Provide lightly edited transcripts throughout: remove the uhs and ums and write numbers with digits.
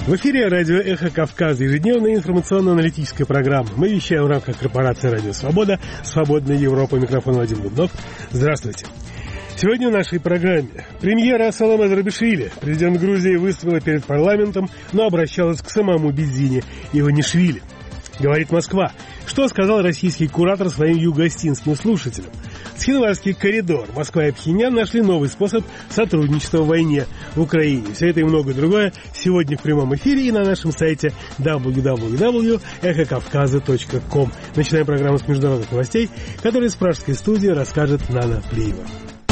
В эфире радио «Эхо Кавказа», ежедневная информационно-аналитическая программа. Мы вещаем в рамках корпорации «Радио Свобода», «Свободная Европа». Микрофон Вадим Дубнов. Здравствуйте. Сегодня в нашей программе премьера Саломе Зурабишвили. Президент Грузии выступила перед парламентом, но обращалась к самому Бедзине Иванишвили. Говорит Москва. Что сказал российский куратор своим юго-остинским слушателям? Схинвальский коридор. Москва и Пхеньян нашли новый способ сотрудничества в войне в Украине. Все это и многое другое сегодня в прямом эфире и на нашем сайте www.эхокавказа.ком. Начинаем программу с международных новостей, которые с пражской студии расскажет Нана Плиева.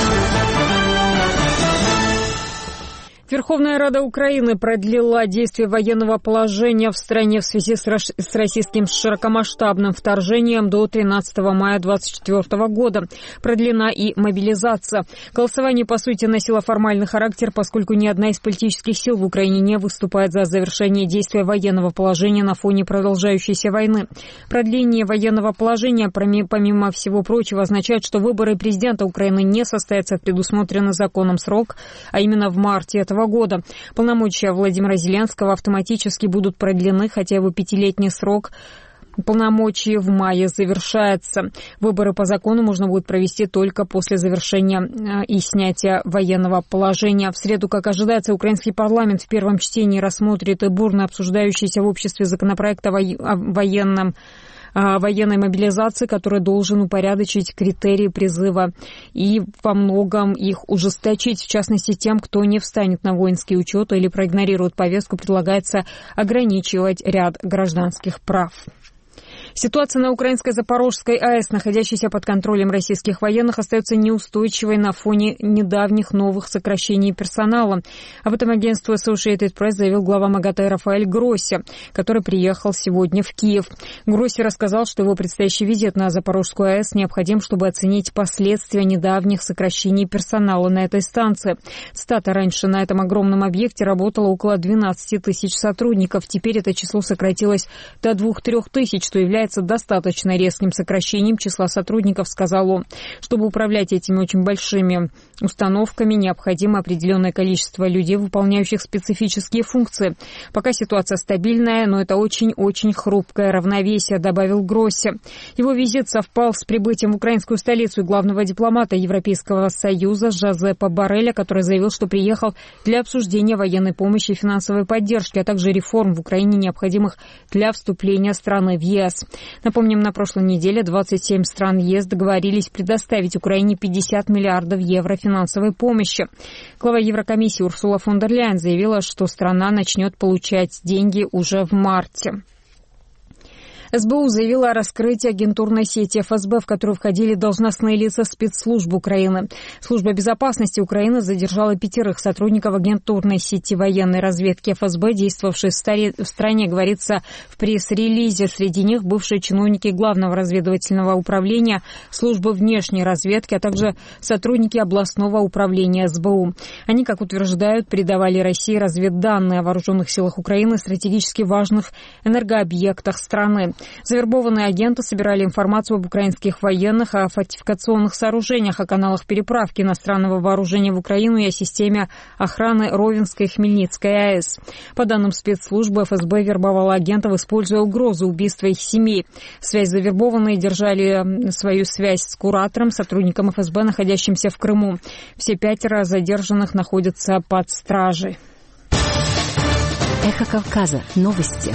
Верховная Рада Украины продлила действие военного положения в стране в связи с российским широкомасштабным вторжением до 13 мая 2024 года. Продлена и мобилизация. Голосование, по сути, носило формальный характер, поскольку ни одна из политических сил в Украине не выступает за завершение действия военного положения на фоне продолжающейся войны. Продление военного положения, помимо всего прочего, означает, что выборы президента Украины не состоятся в предусмотренный законом срок, а именно в марте этого года. Полномочия Владимира Зеленского автоматически будут продлены, хотя его 5-летний срок полномочий в мае завершается. Выборы по закону можно будет провести только после завершения и снятия военного положения. В среду, как ожидается, украинский парламент в первом чтении рассмотрит и бурно обсуждающийся в обществе законопроект о военной мобилизации, который должен упорядочить критерии призыва и во многом их ужесточить. В частности, тем, кто не встанет на воинский учет или проигнорирует повестку, предлагается ограничивать ряд гражданских прав. Ситуация на украинской Запорожской АЭС, находящейся под контролем российских военных, остается неустойчивой на фоне недавних новых сокращений персонала. Об этом агентству Associated Press заявил глава МАГАТЭ Рафаэль Гросси, который приехал сегодня в Киев. Гросси рассказал, что его предстоящий визит на Запорожскую АЭС необходим, чтобы оценить последствия недавних сокращений персонала на этой станции. Цитата: «Раньше на этом огромном объекте работало около 12 тысяч сотрудников. Теперь это число сократилось до 2-3 тысяч, что является достаточно резким сокращением числа сотрудников», сказал он. Чтобы управлять этими очень большими установками, необходимо определенное количество людей, выполняющих специфические функции. Пока ситуация стабильная, но это очень-очень хрупкое равновесие, добавил Гросси. Его визит совпал с прибытием в украинскую столицу главного дипломата Европейского Союза Жозепа Борреля, который заявил, что приехал для обсуждения военной помощи и финансовой поддержки, а также реформ в Украине, необходимых для вступления страны в ЕС. Напомним, на прошлой неделе 27 стран ЕС договорились предоставить Украине 50 миллиардов евро финансовой помощи. Глава Еврокомиссии Урсула фон дер Ляйен заявила, что страна начнет получать деньги уже в марте. СБУ заявила о раскрытии агентурной сети ФСБ, в которую входили должностные лица спецслужб Украины. Служба безопасности Украины задержала 5 сотрудников агентурной сети военной разведки ФСБ, действовавшей в стране, говорится в пресс-релизе. Среди них бывшие чиновники Главного разведывательного управления, службы внешней разведки, а также сотрудники областного управления СБУ. Они, как утверждают, передавали России разведданные о вооруженных силах Украины, стратегически важных энергообъектах страны. Завербованные агенты собирали информацию об украинских военных, о фортификационных сооружениях, о каналах переправки иностранного вооружения в Украину и о системе охраны Ровенской и Хмельницкой АЭС. По данным спецслужбы, ФСБ вербовала агентов, используя угрозу убийства их семей. Связь завербованные держали свою связь с куратором, сотрудником ФСБ, находящимся в Крыму. Все 5 задержанных находятся под стражей. Эхо Кавказа. Новости.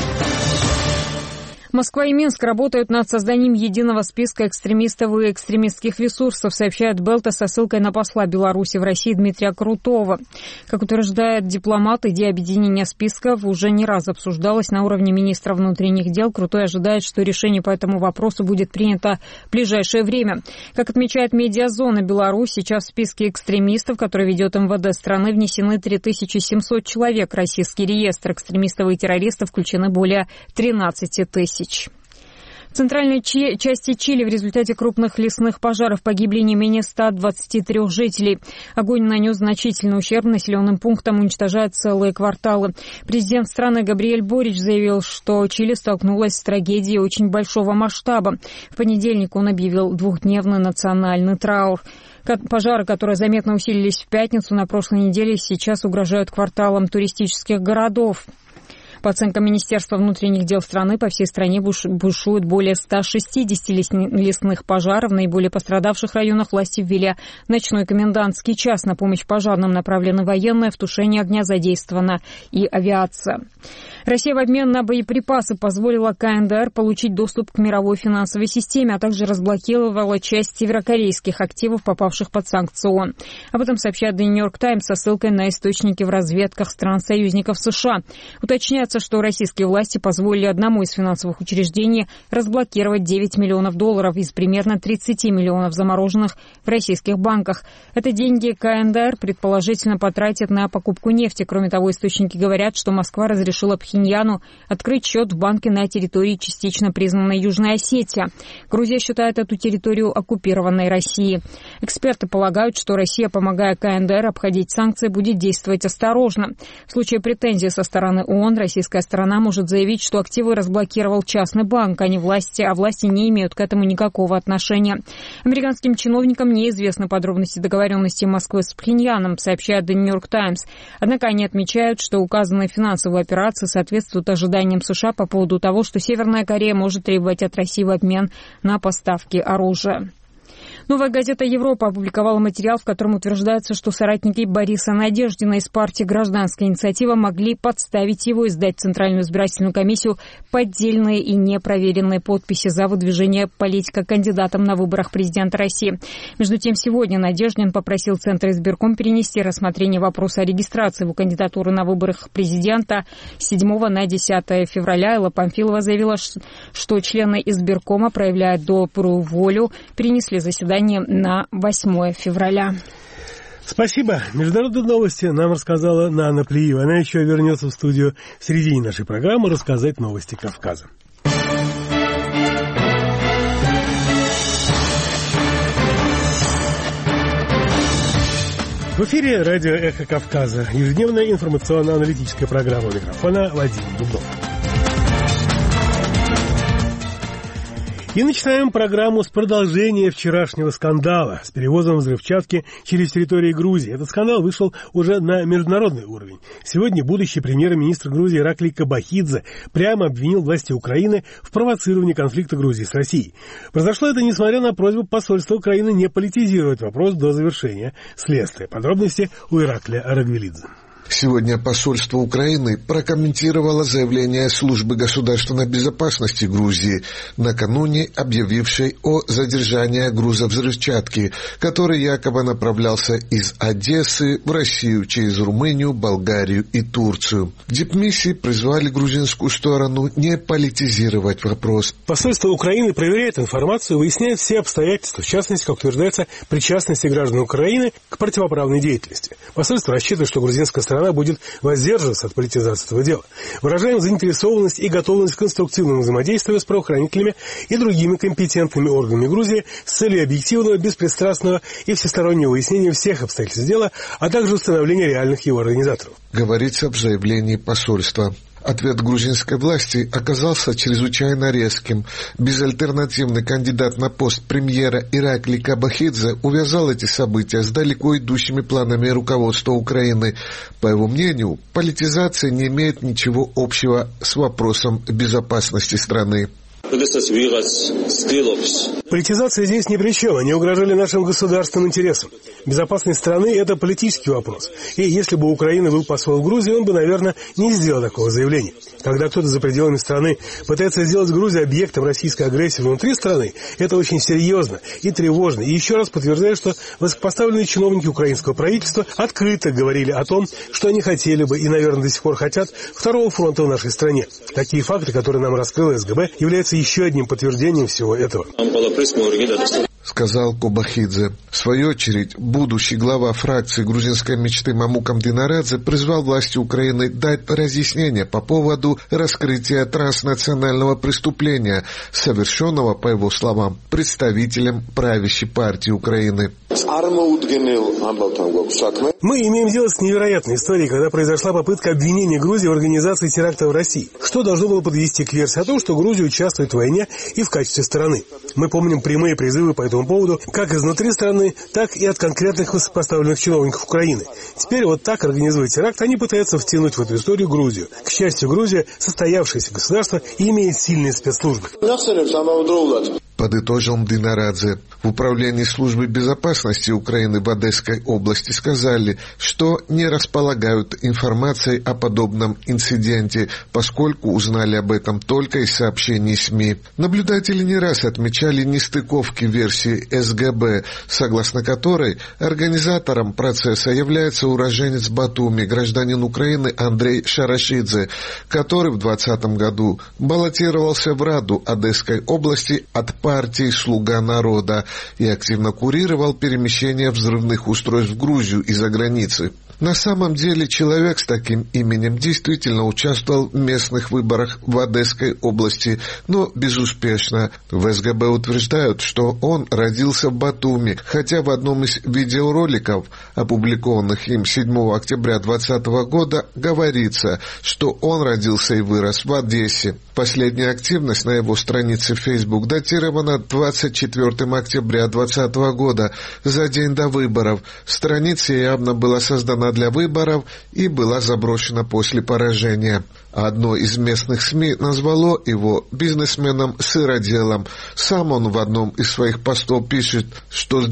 Москва и Минск работают над созданием единого списка экстремистов и экстремистских ресурсов, сообщает Белта со ссылкой на посла Беларуси в России Дмитрия Крутого. Как утверждает дипломат, идея объединения списков уже не раз обсуждалась на уровне министра внутренних дел. Крутой ожидает, что решение по этому вопросу будет принято в ближайшее время. Как отмечает Медиазона Беларусь, сейчас в списке экстремистов, который ведет МВД страны, внесены 3700 человек. Российский реестр экстремистов и террористов включены более 13 тысяч. В центральной части Чили в результате крупных лесных пожаров погибли не менее 123 жителей. Огонь нанес значительный ущерб населенным пунктам, уничтожая целые кварталы. Президент страны Габриэль Борич заявил, что Чили столкнулась с трагедией очень большого масштаба. В понедельник он объявил двухдневный национальный траур. Пожары, которые заметно усилились в пятницу на прошлой неделе, сейчас угрожают кварталам туристических городов. По оценкам Министерства внутренних дел страны, по всей стране бушует более 160 лесных пожаров. В наиболее пострадавших районах власти ввели ночной комендантский час. На помощь пожарным направлены военные, в тушении огня задействована и авиация. Россия в обмен на боеприпасы позволила КНДР получить доступ к мировой финансовой системе, а также разблокировала часть северокорейских активов, попавших под санкции ООН. Об этом сообщает The New York Times со ссылкой на источники в разведках стран-союзников США. Уточняется, что российские власти позволили одному из финансовых учреждений разблокировать $9 миллионов из примерно 30 миллионов замороженных в российских банках. Это деньги КНДР предположительно потратит на покупку нефти. Кроме того, источники говорят, что Москва разрешила Пхеньяну открыть счет в банке на территории частично признанной Южной Осетии. Грузия считает эту территорию оккупированной Россией. Эксперты полагают, что Россия, помогая КНДР обходить санкции, будет действовать осторожно. В случае претензий со стороны ООН, российская сторона может заявить, что активы разблокировал частный банк, а не власти, а власти не имеют к этому никакого отношения. Американским чиновникам неизвестны подробности договоренности Москвы с Пхеньяном, сообщает The New York Times. Однако они отмечают, что указанные финансовые операции соответствуют ожиданиям США по поводу того, что Северная Корея может требовать от России в обмен на поставки оружия. Новая газета «Европа» опубликовала материал, в котором утверждается, что соратники Бориса Надеждина из партии «Гражданская инициатива» могли подставить его и сдать в Центральную избирательную комиссию поддельные и непроверенные подписи за выдвижение политика кандидатом на выборах президента России. Между тем, сегодня Надеждин попросил Центр избирком перенести рассмотрение вопроса о регистрации его кандидатуры на выборах президента с 7 на 10 февраля. Элла Памфилова заявила, что члены избиркома, проявляя добрую волю, перенесли заседание на 8 февраля. Спасибо. Международные новости нам рассказала Нана Плиева. Она еще вернется в студию в середине нашей программы рассказать новости Кавказа. В эфире радио «Эхо Кавказа». Ежедневная информационно-аналитическая программа. У микрофона Владимир Дубнов. И начинаем программу с продолжения вчерашнего скандала с перевозом взрывчатки через территорию Грузии. Этот скандал вышел уже на международный уровень. Сегодня будущий премьер-министр Грузии Ираклий Кобахидзе прямо обвинил власти Украины в провоцировании конфликта Грузии с Россией. Произошло это несмотря на просьбу посольства Украины не политизировать вопрос до завершения следствия. Подробности у Ираклия Арагвелидзе. Сегодня посольство Украины прокомментировало заявление службы государственной безопасности Грузии, накануне объявившей о задержании груза взрывчатки, который якобы направлялся из Одессы в Россию через Румынию, Болгарию и Турцию. В дипмиссии призвали грузинскую сторону не политизировать вопрос. Посольство Украины проверяет информацию, выясняет все обстоятельства, в частности, как утверждается, причастности граждан Украины к противоправной деятельности. Посольство рассчитывает, что грузинская сторона будет воздерживаться от политизации этого дела. Выражаем заинтересованность и готовность к конструктивному взаимодействию с правоохранителями и другими компетентными органами Грузии с целью объективного, беспристрастного и всестороннего выяснения всех обстоятельств дела, а также установления реальных его организаторов. Говорится в заявлении посольства. Ответ грузинской власти оказался чрезвычайно резким. Безальтернативный кандидат на пост премьера Ираклий Кобахидзе увязал эти события с далеко идущими планами руководства Украины. По его мнению, политизация не имеет ничего общего с вопросом безопасности страны. Политизация здесь ни при чем. Они угрожали нашим государственным интересам. Безопасность страны – это политический вопрос. И если бы у Украины был посол в Грузии, он бы, наверное, не сделал такого заявления. Когда кто-то за пределами страны пытается сделать Грузию объектом российской агрессии внутри страны, это очень серьезно и тревожно. И еще раз подтверждаю, что высокопоставленные чиновники украинского правительства открыто говорили о том, что они хотели бы и, наверное, до сих пор хотят второго фронта в нашей стране. Такие факты, которые нам раскрыла СГБ, являются еще одним подтверждением всего этого. Сказал Кобахидзе. В свою очередь, будущий глава фракции грузинской мечты Мамук Амдинарадзе призвал власти Украины дать разъяснение по поводу раскрытия транснационального преступления, совершенного, по его словам, представителем правящей партии Украины. Мы имеем дело с невероятной историей, когда произошла попытка обвинения Грузии в организации теракта в России, что должно было подвести к версии о том, что Грузия участвует в войне и в качестве стороны. Мы помним прямые призывы по этому поводу как изнутри страны, так и от конкретных высокопоставленных чиновников Украины. Теперь вот так, организуя теракт, они пытаются втянуть в эту историю Грузию. К счастью, Грузия – состоявшееся государство и имеет сильные спецслужбы. Подытожил Мдинарадзе. В управлении службы безопасности Украины в Одесской области сказали, что не располагают информацией о подобном инциденте, поскольку узнали об этом только из сообщений СМИ. Наблюдатели не раз отмечали нестыковки версии СГБ, согласно которой организатором процесса является уроженец Батуми, гражданин Украины Андрей Шарашидзе, который в 2020 году баллотировался в Раду Одесской области от партии «Слуга народа» и активно курировал перемещение взрывных устройств в Грузию из-за границы. На самом деле человек с таким именем действительно участвовал в местных выборах в Одесской области, но безуспешно. В СГБ утверждают, что он родился в Батуми, хотя в одном из видеороликов, опубликованных им 7 октября 2020 года, говорится, что он родился и вырос в Одессе. Последняя активность на его странице в Facebook датирована 24 октября 2020 года, за день до выборов. Страница явно была создана для выборов и была заброшена после поражения. Одно из местных СМИ назвало его бизнесменом-сыроделом. Сам он в одном из своих постов пишет, что с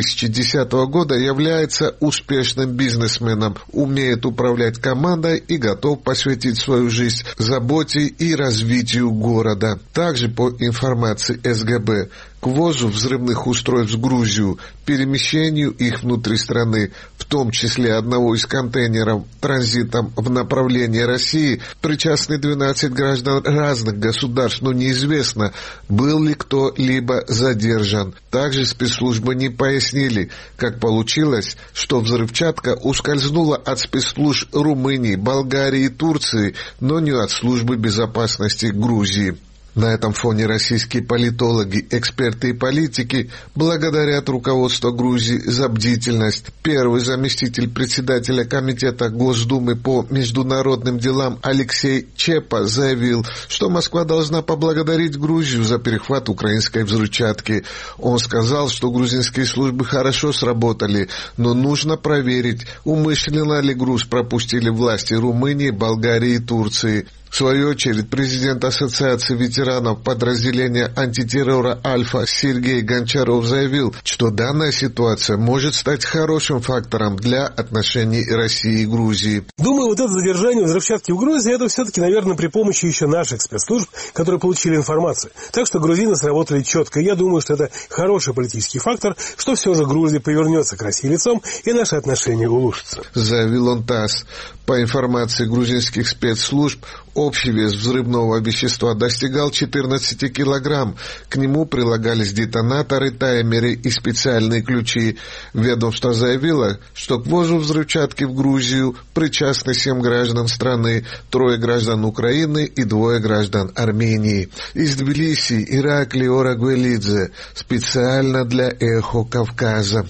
2010 года является успешным бизнесменом, умеет управлять командой и готов посвятить свою жизнь заботе и развитию города. Также по информации СГБ, к ввозу взрывных устройств в Грузию, перемещению их внутри страны, в том числе одного из контейнеров транзитом в направлении России, причастны 12 граждан разных государств, но неизвестно, был ли кто-либо задержан. Также спецслужбы не пояснили, как получилось, что взрывчатка ускользнула от спецслужб Румынии, Болгарии и Турции, но не от службы безопасности Грузии. На этом фоне российские политологи, эксперты и политики благодарят руководство Грузии за бдительность. Первый заместитель председателя Комитета Госдумы по международным делам Алексей Чепа заявил, что Москва должна поблагодарить Грузию за перехват украинской взрывчатки. Он сказал, что грузинские службы хорошо сработали, но нужно проверить, умышленно ли груз пропустили власти Румынии, Болгарии и Турции. В свою очередь, президент Ассоциации ветеранов подразделения антитеррора «Альфа» Сергей Гончаров заявил, что данная ситуация может стать хорошим фактором для отношений России и Грузии. Думаю, вот это задержание взрывчатки в Грузии, это все-таки, наверное, при помощи еще наших спецслужб, которые получили информацию. Так что грузины сработали четко. Я думаю, что это хороший политический фактор, что все же Грузия повернется к России лицом, и наши отношения улучшатся. Заявил он ТАСС. По информации грузинских спецслужб, общий вес взрывного вещества достигал 14 килограмм. К нему прилагались детонаторы, таймеры и специальные ключи. Ведомство заявило, что к ввозу взрывчатки в Грузию причастны 7 граждан страны, 3 граждан Украины и 2 граждан Армении. Из Тбилиси Ираклий Орагвелидзе специально для «Эхо Кавказа».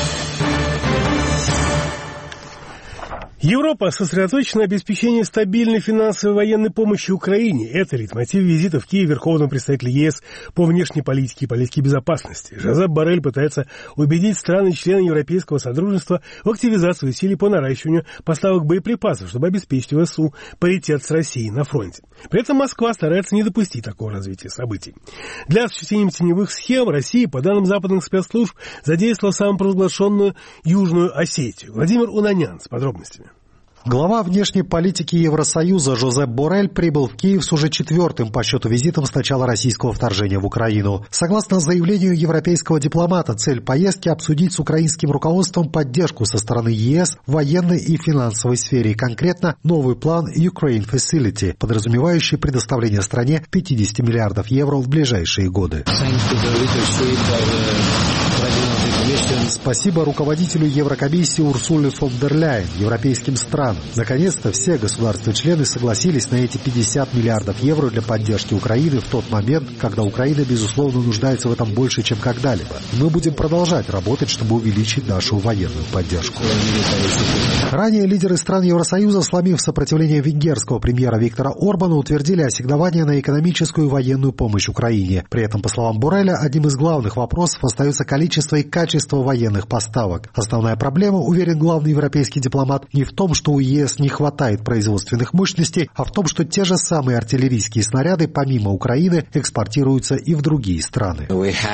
Европа сосредоточена на обеспечении стабильной финансовой и военной помощи Украине. Это лейтмотив визита в Киев верховного представителя ЕС по внешней политике и политике безопасности. Жозеп Боррель пытается убедить страны-члены Европейского Содружества в активизацию усилий по наращиванию поставок боеприпасов, чтобы обеспечить ВСУ паритет с Россией на фронте. При этом Москва старается не допустить такого развития событий. Для осуществления теневых схем Россия, по данным западных спецслужб, задействовала самопровозглашенную Южную Осетию. Владимир Унанян с подробностями. Глава внешней политики Евросоюза Жозеп Боррель прибыл в Киев с уже 4-м по счету визитом с начала российского вторжения в Украину. Согласно заявлению европейского дипломата, цель поездки – обсудить с украинским руководством поддержку со стороны ЕС в военной и финансовой сфере, конкретно новый план Ukraine Facility, подразумевающий предоставление стране 50 миллиардов евро в ближайшие годы. Спасибо руководителю Еврокомиссии Урсуле фон дер Ляйен, европейским странам. Наконец-то все государства-члены согласились на эти 50 миллиардов евро для поддержки Украины в тот момент, когда Украина, безусловно, нуждается в этом больше, чем когда-либо. Мы будем продолжать работать, чтобы увеличить нашу военную поддержку. Ранее лидеры стран Евросоюза, сломив сопротивление венгерского премьера Виктора Орбана, утвердили ассигнования на экономическую и военную помощь Украине. При этом, по словам Борреля, одним из главных вопросов остается количество и качество военных поставок. Основная проблема, уверен главный европейский дипломат, не в том, что у ЕС не хватает производственных мощностей, а в том, что те же самые артиллерийские снаряды, помимо Украины, экспортируются и в другие страны.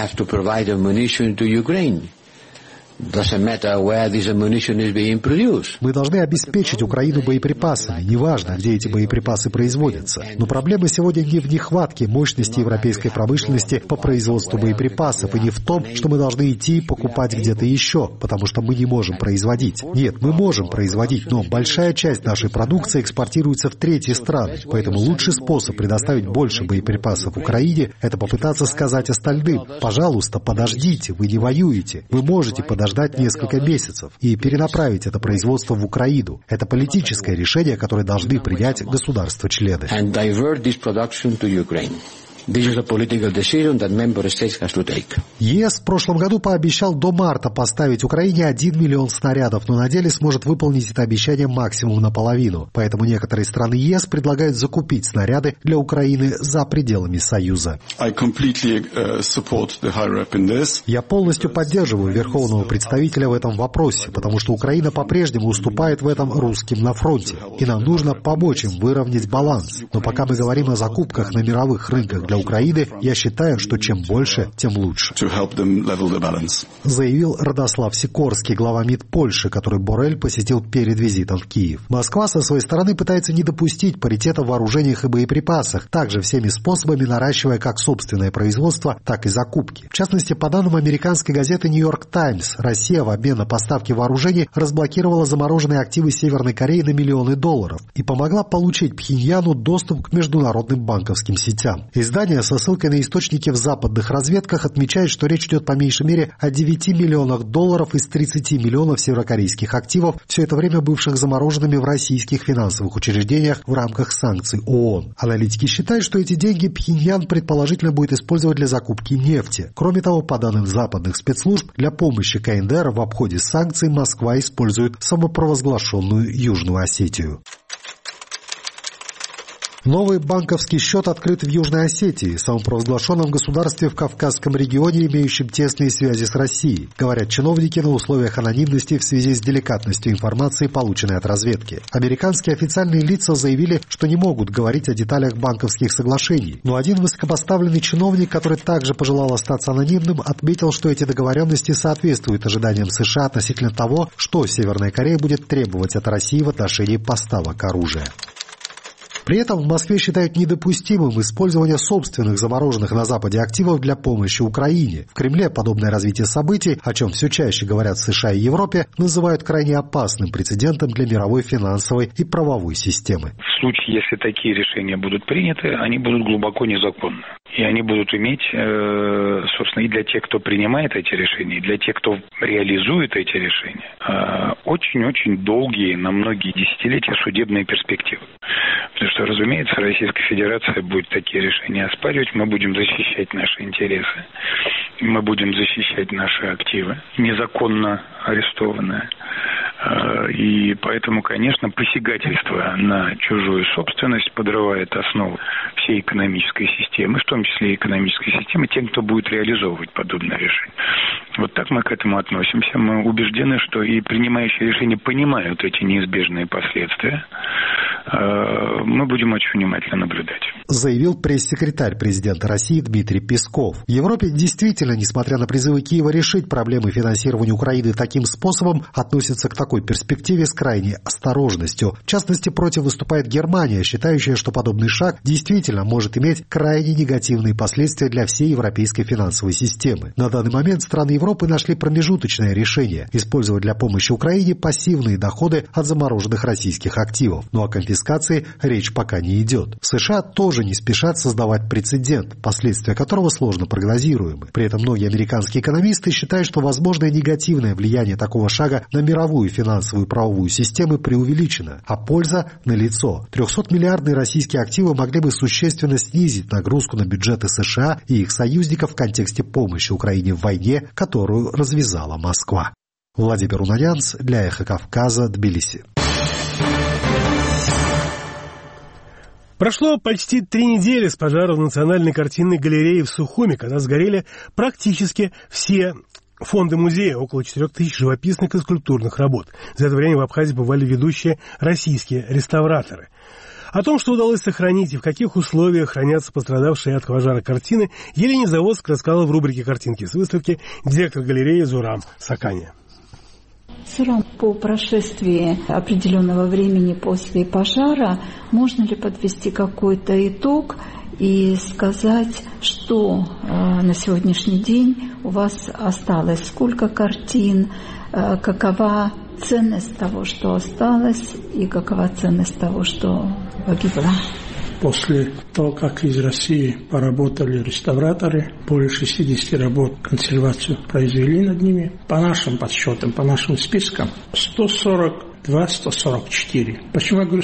Мы должны обеспечить Украину боеприпасами, неважно, где эти боеприпасы производятся. Но проблема сегодня не в нехватке мощности европейской промышленности по производству боеприпасов и не в том, что мы должны идти и покупать где-то еще, потому что мы не можем производить. Нет, мы можем производить, но большая часть нашей продукции экспортируется в третьи страны. Поэтому лучший способ предоставить больше боеприпасов Украине – это попытаться сказать остальным: пожалуйста, подождите, вы не воюете, вы можете подождать несколько месяцев и перенаправить это производство в Украину. Это политическое решение, которое должны принять государства-члены. ЕС в прошлом году пообещал до марта поставить Украине 1 миллион снарядов, но на деле сможет выполнить это обещание максимум наполовину. Поэтому некоторые страны ЕС предлагают закупить снаряды для Украины за пределами Союза. Я полностью поддерживаю верховного представителя в этом вопросе, потому что Украина по-прежнему уступает в этом русским на фронте, и нам нужно помочь им выровнять баланс. Но пока мы говорим о закупках на мировых рынках для Украины, я считаю, что чем больше, тем лучше. Заявил Радослав Сикорский, глава МИД Польши, который Боррель посетил перед визитом в Киев. Москва со своей стороны пытается не допустить паритета в вооружениях и боеприпасах, также всеми способами наращивая как собственное производство, так и закупки. В частности, по данным американской газеты «Нью-Йорк Таймс», Россия в обмен на поставки вооружений разблокировала замороженные активы Северной Кореи на миллионы долларов и помогла получить Пхеньяну доступ к международным банковским сетям. Издание со ссылкой на источники в западных разведках отмечает, что речь идет по меньшей мере о 9 миллионах долларов из 30 миллионов северокорейских активов, все это время бывших замороженными в российских финансовых учреждениях в рамках санкций ООН. Аналитики считают, что эти деньги Пхеньян предположительно будет использовать для закупки нефти. Кроме того, по данным западных спецслужб, для помощи КНДР в обходе санкций Москва использует самопровозглашенную Южную Осетию. Новый банковский счет открыт в Южной Осетии, самопровозглашенном государстве в Кавказском регионе, имеющем тесные связи с Россией, говорят чиновники на условиях анонимности в связи с деликатностью информации, полученной от разведки. Американские официальные лица заявили, что не могут говорить о деталях банковских соглашений, но один высокопоставленный чиновник, который также пожелал остаться анонимным, отметил, что эти договоренности соответствуют ожиданиям США относительно того, что Северная Корея будет требовать от России в отношении поставок оружия. При этом в Москве считают недопустимым использование собственных замороженных на Западе активов для помощи Украине. В Кремле подобное развитие событий, о чем все чаще говорят в США и Европе, называют крайне опасным прецедентом для мировой финансовой и правовой системы. В случае, если такие решения будут приняты, они будут глубоко незаконны. И они будут иметь, собственно, и для тех, кто принимает эти решения, и для тех, кто реализует эти решения, очень-очень долгие, на многие десятилетия судебные перспективы. Потому что, разумеется, Российская Федерация будет такие решения оспаривать, мы будем защищать наши интересы, мы будем защищать наши активы, незаконно арестованные. И поэтому, конечно, посягательство на чужую собственность подрывает основу всей экономической системы, в том числе и экономической системы, тем, кто будет реализовывать подобное решение. Вот так мы к этому относимся. Мы убеждены, что и принимающие решения понимают эти неизбежные последствия. Мы будем очень внимательно наблюдать. Заявил пресс-секретарь президента России Дмитрий Песков. В Европе действительно, несмотря на призывы Киева решить проблемы финансирования Украины таким способом, относятся к такой перспективе с крайней осторожностью. В частности, против выступает Германия, считающая, что подобный шаг действительно может иметь крайне негативные последствия для всей европейской финансовой системы. На данный момент страны Европы нашли промежуточное решение – использовать для помощи Украине пассивные доходы от замороженных российских активов. Ну а конфискация конфискации речь пока не идет. США тоже не спешат создавать прецедент, последствия которого сложно прогнозируемы. При этом многие американские экономисты считают, что возможное негативное влияние такого шага на мировую финансовую и правовую систему преувеличено, а польза налицо. 300-миллиардные российские активы могли бы существенно снизить нагрузку на бюджеты США и их союзников в контексте помощи Украине в войне, которую развязала Москва. Владимир Унанянц для «Эхо Кавказа», Тбилиси. Прошло почти 3 недели с пожара в Национальной картинной галерее в Сухуми, когда сгорели практически все фонды музея, около 4000 живописных и скульптурных работ. За это время в Абхазии бывали ведущие российские реставраторы. О том, что удалось сохранить и в каких условиях хранятся пострадавшие от пожара картины, Елене Заводск рассказала в рубрике «Картинки с выставки» директор галереи Зурам Сакания. По прошествии определенного времени после пожара можно ли подвести какой-то итог и сказать, что на сегодняшний день у вас осталось, сколько картин, какова ценность того, что осталось, и какова ценность того, что погибло? После того, как из России поработали реставраторы, более 60 работ консервацию произвели над ними, по нашим подсчетам, по нашим спискам, 142-144. Почему я говорю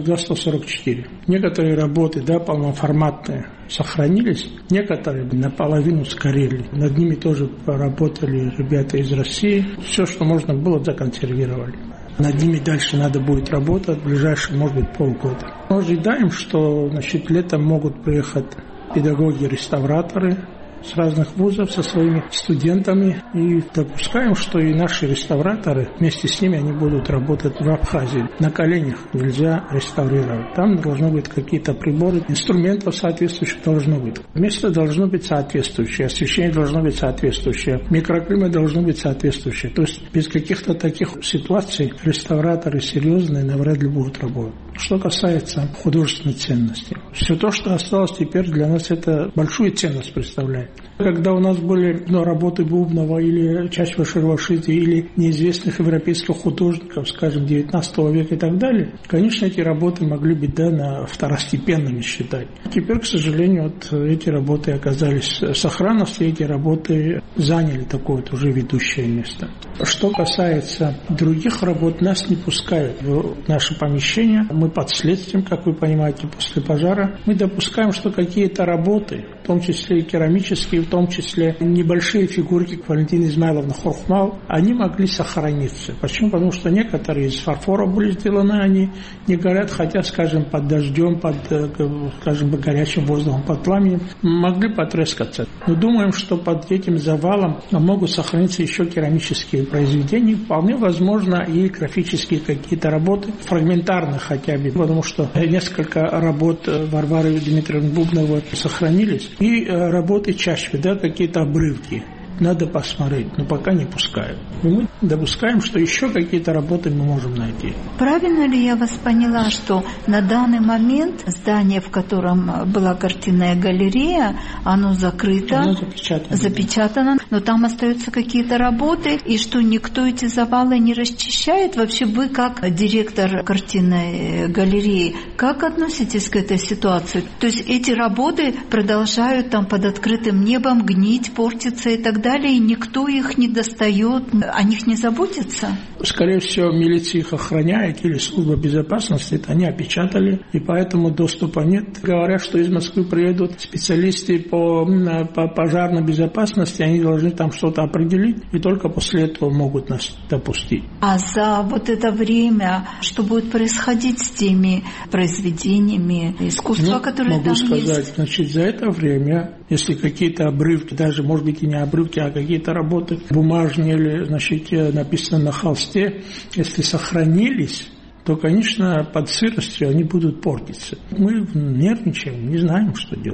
142-144? Некоторые работы, полноформатные, сохранились, некоторые наполовину сгорели. Над ними тоже поработали ребята из России. Все, что можно было, законсервировали. Над ними дальше надо будет работать в ближайшие, может быть, полгода. Мы ожидаем, что летом могут приехать педагоги-реставраторы с разных вузов со своими студентами. И допускаем, что и наши реставраторы, вместе с ними они будут работать в Абхазии. На коленях нельзя реставрировать. Там должны быть какие-то приборы, инструментов соответствующих должно быть. Место должно быть соответствующее, освещение должно быть соответствующее, микроклимат должно быть соответствующее. То есть без каких-то таких ситуаций реставраторы серьезные навряд ли будут работать. Что касается художественной ценности, все то, что осталось теперь для нас, это большую ценность представляет. Когда у нас были работы Бубнова или часть Ваширвашиди или неизвестных европейских художников, скажем, 19 века и так далее, конечно, эти работы могли быть на второстепенными считать. Теперь, к сожалению, эти работы оказались в сохранности, эти работы заняли такое уже ведущее место. Что касается других работ, нас не пускают в наши помещения. Мы под следствием, как вы понимаете, после пожара. Мы допускаем, что какие-то работы, в том числе и керамические, в том числе небольшие фигурки Валентины Измайловны Хохмал, они могли сохраниться. Почему? Потому что некоторые из фарфора были сделаны, они не горят, хотя, скажем, под дождем, под, скажем, горячим воздухом, под пламенем, могли потрескаться. Мы думаем, что под этим завалом могут сохраниться еще керамические произведения, вполне возможно и графические какие-то работы, фрагментарные хотя бы, потому что несколько работ Варвары Дмитриевны Бубновой сохранились, и работы чаще, какие-то обрывки. Надо посмотреть, но пока не пускают. Мы допускаем, что еще какие-то работы мы можем найти. Правильно ли я вас поняла, что на данный момент здание, в котором была картинная галерея, оно закрыто, оно запечатано, но там остаются какие-то работы, и что никто эти завалы не расчищает? Вообще вы, как директор картинной галереи, как относитесь к этой ситуации? То есть эти работы продолжают там под открытым небом гнить, портиться и так далее, и никто их не достает, о них не заботится? Скорее всего, милиция их охраняет или служба безопасности, это они опечатали, и поэтому доступа нет. Говорят, что из Москвы приедут специалисты по пожарной безопасности, они должны там что-то определить, и только после этого могут нас допустить. А за вот это время, что будет происходить с теми произведениями искусства, которые там есть? Могу сказать, значит, за это время, если какие-то обрывки, даже, может быть, и не обрывки, а какие-то работы бумажные или, значит, написано на холсте, если сохранились, то, конечно, под сыростью они будут портиться. Мы нервничаем, не знаем, что делать.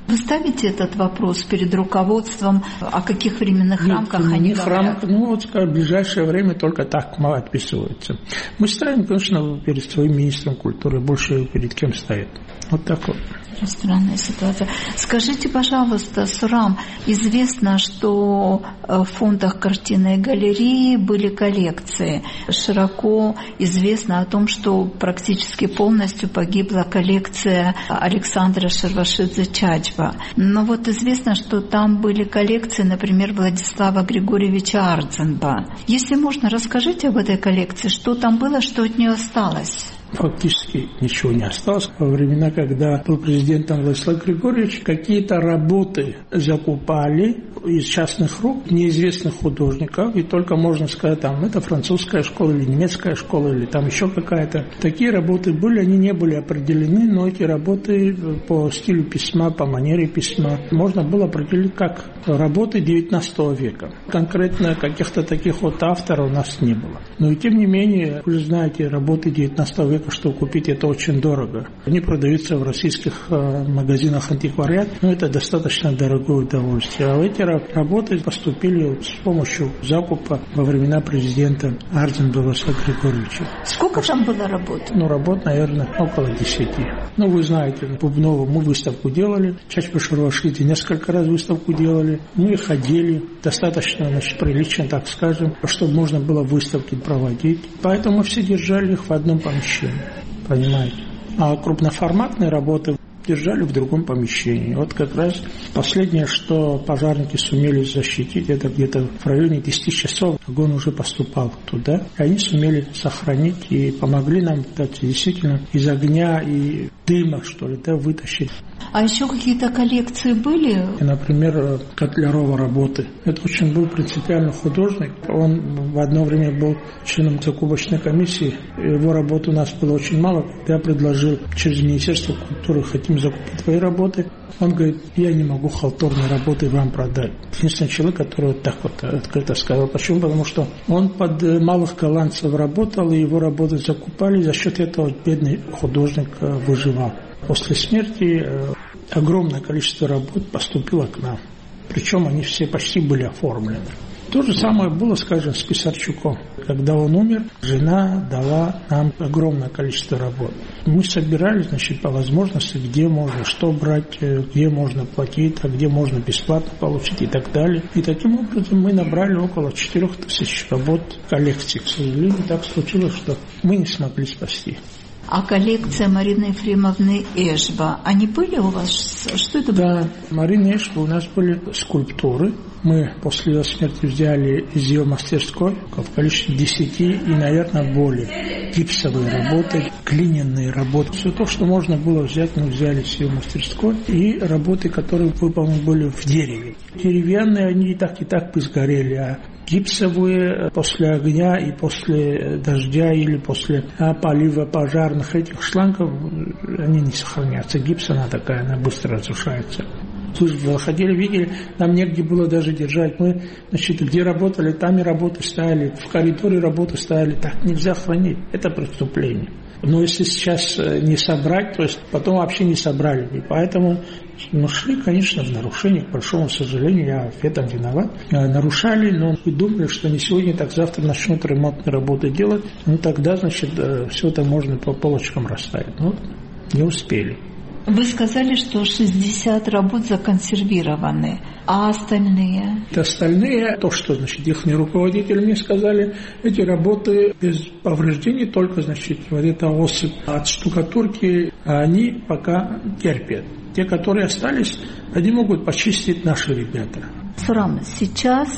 Вы ставите этот вопрос перед руководством, о каких временных рамках они говорят? В ближайшее время только так мало отписываются. Мы ставим, конечно, перед своим министром культуры, больше перед кем стоит. Вот так вот. Странная ситуация. Скажите, пожалуйста, Сурам, известно, что в фондах картинной галереи были коллекции. Широко известно о том, что практически полностью погибла коллекция Александра Шервашидзе-Чачба. Но вот известно, что там были коллекции, например, Владислава Григорьевича Ардзенба. Если можно, расскажите об этой коллекции, что там было, что от нее осталось? Фактически ничего не осталось. Во времена, когда был президентом Владислав Григорьевич, какие-то работы закупали из частных рук неизвестных художников, и только можно сказать, там, это французская школа или немецкая школа, или там еще какая-то. Такие работы были, они не были определены, но эти работы по стилю письма, по манере письма можно было определить как работы XIX века. Конкретно каких-то таких вот авторов у нас не было. Но и тем не менее, вы знаете, работы XIX века, что купить это очень дорого. Они продаются в российских магазинах антиквариат, но это достаточно дорогое удовольствие. А эти работы поступили с помощью закупа во времена президента Ардзенба Владислава Григорьевича. Сколько там было работ? Работ, наверное, около 10. Вы знаете, в Бубново мы выставку делали, Чачба Шервашидзе несколько раз выставку делали. Мы ходили достаточно, прилично, так скажем, чтобы можно было выставки проводить. Поэтому мы все держали их в одном помещении. Понимаете? А крупноформатные работы держали в другом помещении. Вот как раз последнее, что пожарники сумели защитить, это где-то в районе 10 часов огонь уже поступал туда. И они сумели сохранить и помогли нам действительно из огня и дыма, что ли, вытащить. А еще какие-то коллекции были? Например, Котлярова работы. Это очень был принципиальный художник. Он в одно время был членом закупочной комиссии. Его работ у нас было очень мало. Когда я предложил через Министерство культуры, хотим закупить твои работы, он говорит, я не могу халтурные работы вам продать. Единственный человек, который вот так вот открыто сказал. Почему? Потому что он под малых голландцев работал, и его работы закупали, за счет этого бедный художник выживал. После смерти огромное количество работ поступило к нам. Причем они все почти были оформлены. То же самое было, скажем, с Писарчуком. Когда он умер, жена дала нам огромное количество работ. Мы собирали, по возможности, где можно что брать, где можно платить, а где можно бесплатно получить и так далее. И таким образом мы набрали около 4000 работ коллекции. К сожалению, так случилось, что мы не смогли спасти. А коллекция Марины Ефремовны Эшба, они были у вас? Что это было? Да, Марины Эшба у нас были скульптуры. Мы после ее смерти взяли из ее мастерской в количестве 10 и, наверное, более. Гипсовые работы, глиняные работы. Все то, что можно было взять, мы взяли с ее мастерской. И работы, которые выполнены были в дереве. Деревянные они и так бы сгорели, а гипсовые после огня и после дождя или после полива пожарных этих шлангов, они не сохранятся. Гипс, она такая, она быстро разрушается. Вы же ходили, видели, нам негде было даже держать. Мы, где работали, там и работы ставили, в коридоре работы ставили. Так нельзя хранить. Это преступление. Но если сейчас не собрать, то есть потом вообще не собрали. И поэтому мы шли, конечно, в нарушение, к большому сожалению, я в этом виноват. Нарушали, но мы думали, что не сегодня, так завтра начнут ремонтные работы делать. Тогда, все это можно по полочкам расставить. Не успели. Вы сказали, что 60 работ законсервированы, а остальные? Остальные, то, что, их руководители мне сказали, эти работы без повреждений, только, вот эта осыпь от штукатурки, они пока терпят. Те, которые остались, они могут почистить наши ребята. Сурам, сейчас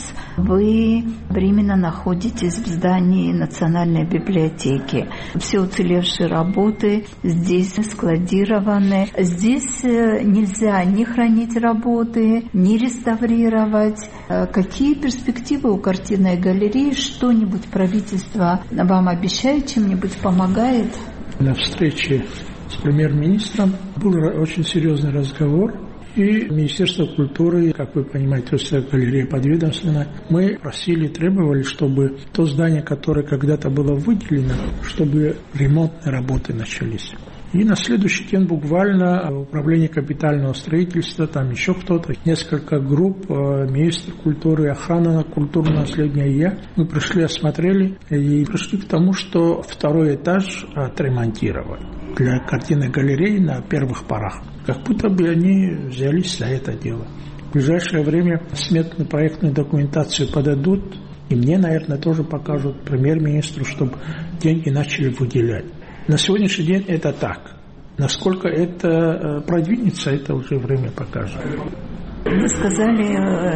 вы временно находитесь в здании Национальной библиотеки. Все уцелевшие работы здесь складированы. Здесь нельзя ни хранить работы, ни реставрировать. Какие перспективы у картинной галереи? Что-нибудь правительство вам обещает, чем-нибудь помогает? На встрече с премьер-министром был очень серьезный разговор. И Министерство культуры, как вы понимаете, галерея подведомственная, мы просили, требовали, чтобы то здание, которое когда-то было выделено, чтобы ремонтные работы начались. И на следующий день буквально управление капитального строительства, там еще кто-то, несколько групп, министр культуры, охрана культурного наследия и я, мы пришли, осмотрели и пришли к тому, что второй этаж отремонтировали для картинной галереи на первых порах. Как будто бы они взялись за это дело. В ближайшее время сметную проектную документацию подадут, и мне, наверное, тоже покажут, премьер-министру, чтобы деньги начали выделять. На сегодняшний день это так. Насколько это продвинется, это уже время покажет. Вы сказали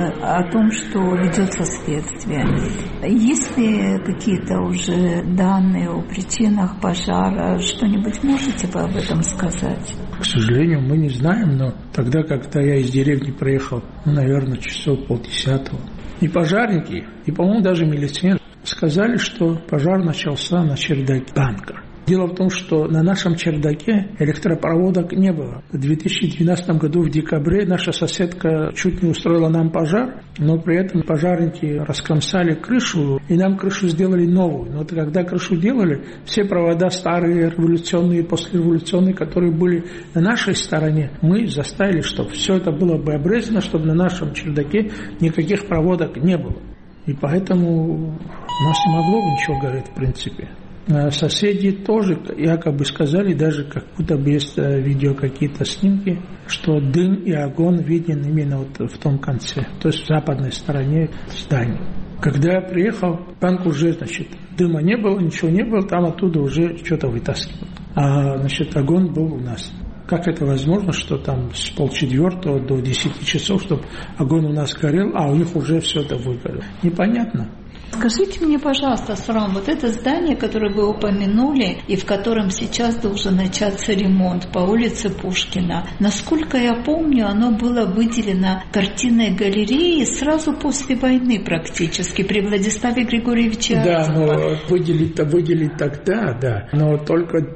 о том, что ведется следствие. Есть ли какие-то уже данные о причинах пожара? Что-нибудь можете вы об этом сказать? К сожалению, мы не знаем, но тогда, когда я из деревни приехал, наверное, часов 9:30, и пожарники, и, по-моему, даже милиционеры сказали, что пожар начался на чердаке банка. Дело в том, что на нашем чердаке электропроводок не было. В 2012 году в декабре наша соседка чуть не устроила нам пожар, но при этом пожарники раскромсали крышу, и нам крышу сделали новую. Но когда крышу делали, все провода старые, революционные, послереволюционные, которые были на нашей стороне, мы заставили, чтобы все это было бы обрезано, чтобы на нашем чердаке никаких проводок не было. И поэтому у нас не могло бы ничего гореть в принципе. Соседи тоже якобы сказали, даже как будто бы есть видео, какие-то снимки, что дым и огонь виден именно вот в том конце, то есть в западной стороне здания. Когда я приехал, банк уже, дыма не было, ничего не было, там оттуда уже что-то вытаскивали. А, огонь был у нас. Как это возможно, что там с 3:30 до 10 часов, чтобы огонь у нас горел, а у них уже все это выгорело? Непонятно. Скажите мне, пожалуйста, Сурам, вот это здание, которое вы упомянули, и в котором сейчас должен начаться ремонт по улице Пушкина, насколько я помню, оно было выделено картинной галереей сразу после войны практически, при Владиславе Григорьевиче Арцепе. Да, но выделить тогда, да, но только в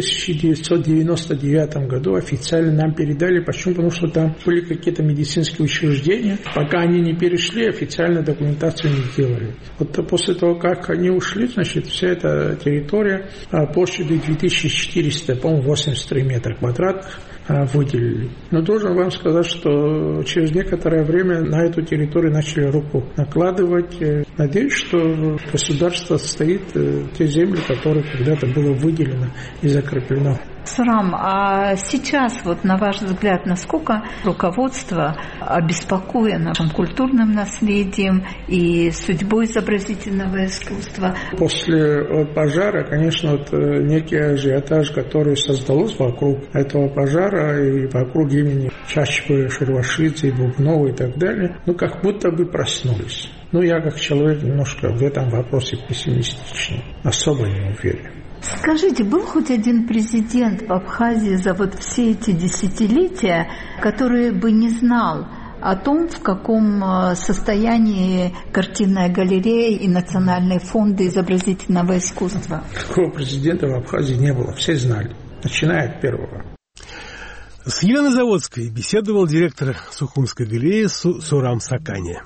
1999 году официально нам передали. Почему? Потому что там были какие-то медицинские учреждения, пока они не перешли, официально документацию не сделали. Вот после того, как они ушли, вся эта территория площадью 2400, по-моему, 83 метра квадратных выделили. Но должен вам сказать, что через некоторое время на эту территорию начали руку накладывать. Надеюсь, что государство отстоит те земли, которые когда-то было выделено и закреплено. Сурам, а сейчас, на ваш взгляд, насколько руководство обеспокоено нашим культурным наследием и судьбой изобразительного искусства? После пожара, конечно, некий ажиотаж, который создался вокруг этого пожара и вокруг имени Чачбы, Шервашидзе, Бубнова и так далее, как будто бы проснулись. Я как человек немножко в этом вопросе пессимистичный, особо не уверен. Скажите, был хоть один президент в Абхазии за все эти десятилетия, который бы не знал о том, в каком состоянии картинная галерея и национальные фонды изобразительного искусства? Такого президента в Абхазии не было, все знали, начиная от первого. С Еленой Заводской беседовал директор Сухумской галереи Сурам Сакани.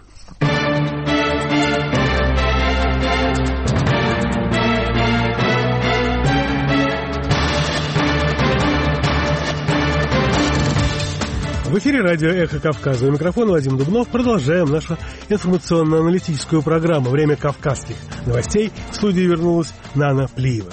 В эфире радио «Эхо Кавказа». У микрофона Вадим Дубнов. Продолжаем нашу информационно-аналитическую программу «Время кавказских новостей». В студии вернулась Нана Плиева.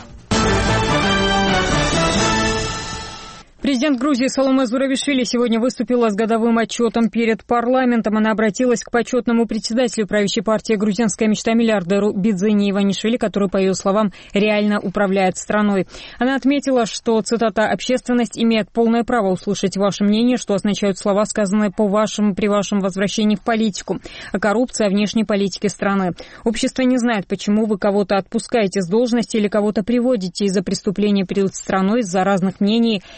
Президент Грузии Саломе Зурабишвили сегодня выступила с годовым отчетом перед парламентом. Она обратилась к почетному председателю правящей партии «Грузинская мечта» миллиардеру Бидзине Иванишвили, который, по ее словам, реально управляет страной. Она отметила, что, цитата, «общественность имеет полное право услышать ваше мнение, что означают слова, сказанные при вашем возвращении в политику, о коррупции, о внешней политике страны. Общество не знает, почему вы кого-то отпускаете с должности или кого-то приводите из-за преступления перед страной, из-за разных мнений или по другим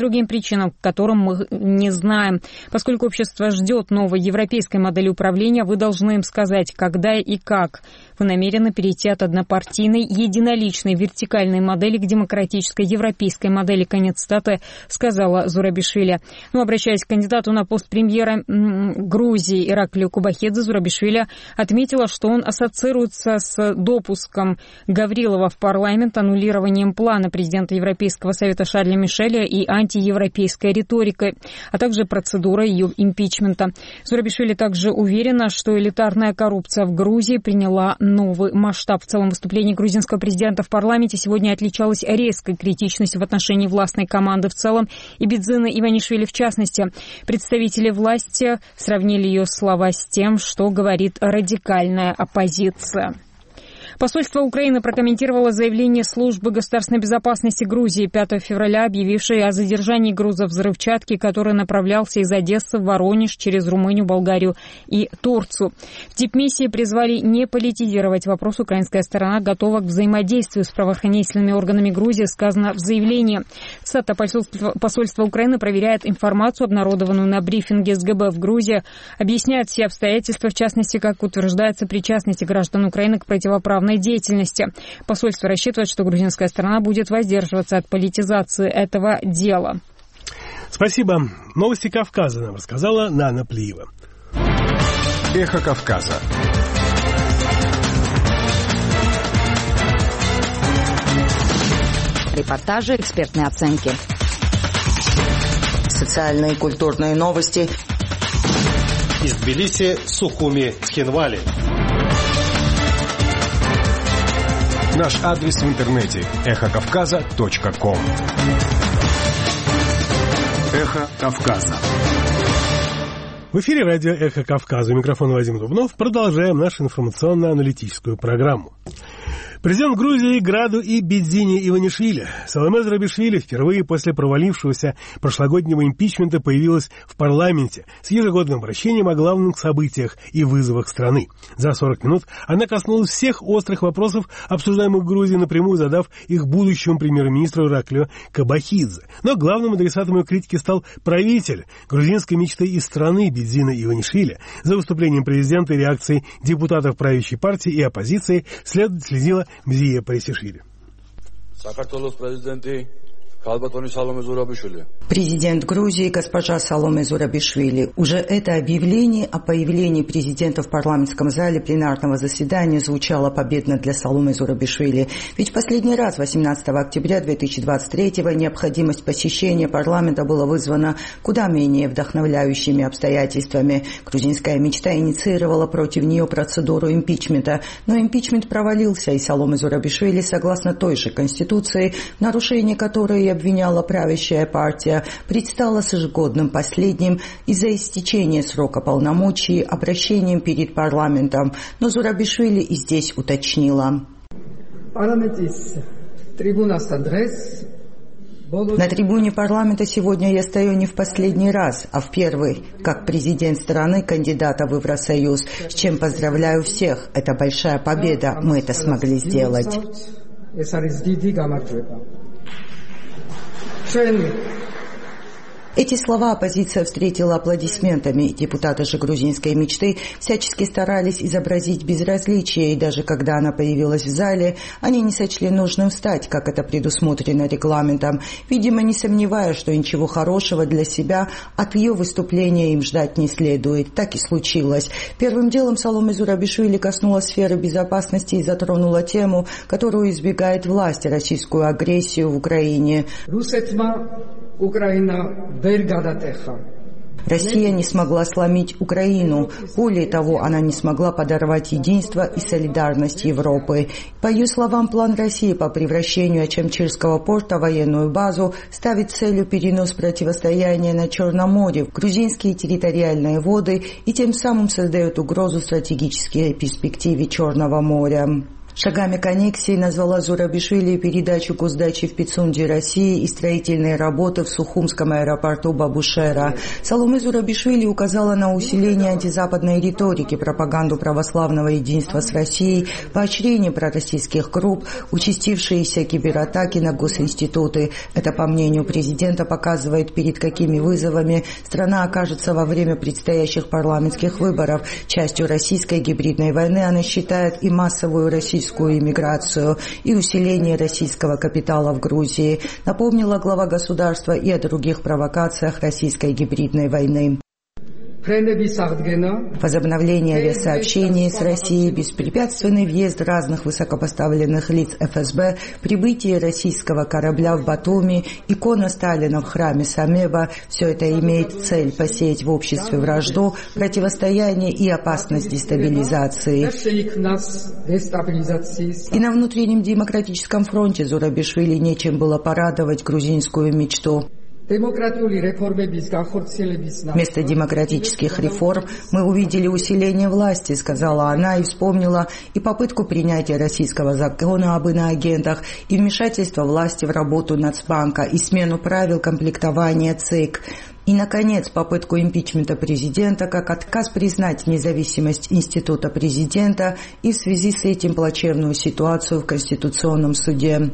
другим причинам, которым мы не знаем. Поскольку общество ждет новой европейской модели управления, вы должны им сказать, когда и как. Вы намерены перейти от однопартийной, единоличной, вертикальной модели к демократической европейской модели, конец цитаты, сказала Зурабишвили. Обращаясь к кандидату на пост премьера Грузии Ираклию Кубахидзе, Зурабишвили отметила, что он ассоциируется с допуском Гаврилова в парламент, аннулированием плана президента Европейского совета Шарля Мишеля и антиевропейской риторикой, а также процедурой ее импичмента. Зурабишвили также уверена, что элитарная коррупция в Грузии приняла новый масштаб. В целом выступление грузинского президента в парламенте сегодня отличалось резкой критичностью в отношении властной команды в целом и Бидзины Иванишвили в частности. Представители власти сравнили ее слова с тем, что говорит радикальная оппозиция. Посольство Украины прокомментировало заявление службы государственной безопасности Грузии 5 февраля, объявившей о задержании груза взрывчатки, который направлялся из Одессы в Воронеж через Румынию, Болгарию и Турцию. В дипмиссии призвали не политизировать вопрос. Украинская сторона готова к взаимодействию с правоохранительными органами Грузии, сказано в заявлении. Цитата: посольство Украины проверяет информацию, обнародованную на брифинге СГБ в Грузии, объясняет все обстоятельства, в частности, как утверждается причастность граждан Украины к противоправной деятельности. Посольство рассчитывает, что грузинская сторона будет воздерживаться от политизации этого дела. Спасибо. Новости Кавказа нам рассказала Нана Плиева. Эхо Кавказа. Репортажи, экспертные оценки. Социальные и культурные новости. Из Тбилиси, Сухуми, Цхинвали. Наш адрес в интернете эхокавказа.ком. Эхо Кавказа. В эфире радио «Эхо Кавказа». У микрофона Вадим Дубнов. Продолжаем нашу информационно-аналитическую программу. Президент Грузии Граду и Бидзине Иванишвили Саломе Зурабишвили впервые после провалившегося прошлогоднего импичмента появилась в парламенте с ежегодным обращением о главных событиях и вызовах страны. За 40 минут она коснулась всех острых вопросов, обсуждаемых в Грузии, напрямую задав их будущему премьер-министру Ираклию Кубахидзе. Но главным адресатом ее критики стал правитель грузинской мечты из страны Бидзина Иванишвили. За выступлением президента и реакцией депутатов правящей партии и оппозиции следила Мзия Парисишвили. Президент Грузии госпожа Саломе Зурабишвили. Уже это объявление о появлении президента в парламентском зале пленарного заседания звучало победно для Саломе Зурабишвили. Ведь в последний раз, 18 октября 2023-го, необходимость посещения парламента была вызвана куда менее вдохновляющими обстоятельствами. Грузинская мечта инициировала против нее процедуру импичмента, но импичмент провалился, и Саломе Зурабишвили, согласно той же Конституции, в нарушении которой обвиняла правящая партия, предстала с ежегодным последним из-за истечения срока полномочий обращением перед парламентом. Но Зурабишвили и здесь уточнила. На трибуне парламента сегодня я стою не в последний раз, а в первый, как президент страны, кандидата в Евросоюз, с чем поздравляю всех. Это большая победа, мы это смогли сделать. Эти слова оппозиция встретила аплодисментами. Депутаты же грузинской мечты всячески старались изобразить безразличие, и даже когда она появилась в зале, они не сочли нужным встать, как это предусмотрено регламентом, видимо, не сомневаясь, что ничего хорошего для себя от ее выступления им ждать не следует. Так и случилось. Первым делом Саломе Зурабишвили коснулась сферы безопасности и затронула тему, которую избегает власть — российскую агрессию в Украине. Россия не смогла сломить Украину. Более того, она не смогла подорвать единство и солидарность Европы. По ее словам, план России по превращению Ачамчирского порта в военную базу ставит целью перенос противостояния на Черном море в грузинские территориальные воды и тем самым создает угрозу стратегической перспективе Черного моря. Шагами к аннексии назвала Зурабишвили передачу госдачи в Пицунде России и строительные работы в Сухумском аэропорту Бабушера. Саломе Зурабишвили указала на усиление антизападной риторики, пропаганду православного единства с Россией, поощрение пророссийских групп, участившиеся кибератаки на госинституты. Это, по мнению президента, показывает, перед какими вызовами страна окажется во время предстоящих парламентских выборов. Частью российской гибридной войны она считает и массовую российскую иммиграцию, и усиление российского капитала в Грузии. Напомнила глава государства и о других провокациях российской гибридной войны. Возобновление авиасообщений с Россией, беспрепятственный въезд разных высокопоставленных лиц ФСБ, прибытие российского корабля в Батуми, икона Сталина в храме Самеба – все это имеет цель посеять в обществе вражду, противостояние и опасность дестабилизации. И на внутреннем демократическом фронте Зурабишвили нечем было порадовать грузинскую мечту. Вместо демократических реформ мы увидели усиление власти, сказала она и вспомнила и попытку принятия российского закона об иноагентах, и вмешательство власти в работу Нацбанка, и смену правил комплектования ЦИК. И, наконец, попытку импичмента президента как отказ признать независимость института президента и в связи с этим плачевную ситуацию в Конституционном суде.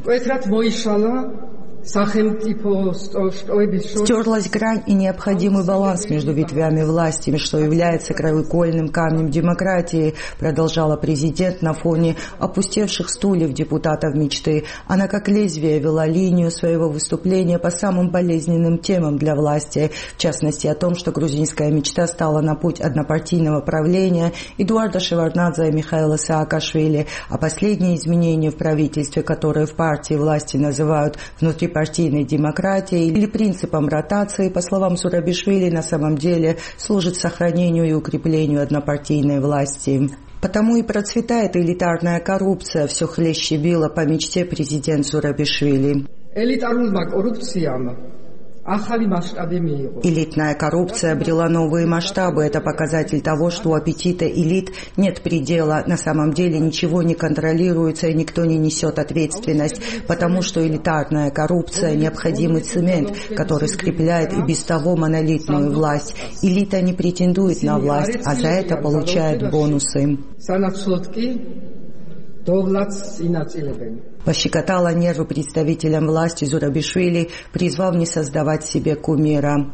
Стерлась грань и необходимый баланс между ветвями власти, что является краеугольным камнем демократии, продолжала президент на фоне опустевших стульев депутатов мечты. Она как лезвие вела линию своего выступления по самым болезненным темам для власти, в частности о том, что грузинская мечта стала на путь однопартийного правления Эдуарда Шеварднадзе и Михаила Саакашвили, а последние изменения в правительстве, которые в партии власти называют внутрипартийной демократией или принципом ротации, по словам Зурабишвили, на самом деле служит сохранению и укреплению однопартийной власти. Потому и процветает элитарная коррупция, все хлеще била по мечте президент Зурабишвили. Элитная коррупция обрела новые масштабы. Это показатель того, что у аппетита элит нет предела. На самом деле ничего не контролируется и никто не несет ответственность, потому что элитарная коррупция – необходимый цемент, который скрепляет и без того монолитную власть. Элита не претендует на власть, а за это получает бонусы. Пощекотала нервы представителям власти Зурабишвили, призвав не создавать себе кумира.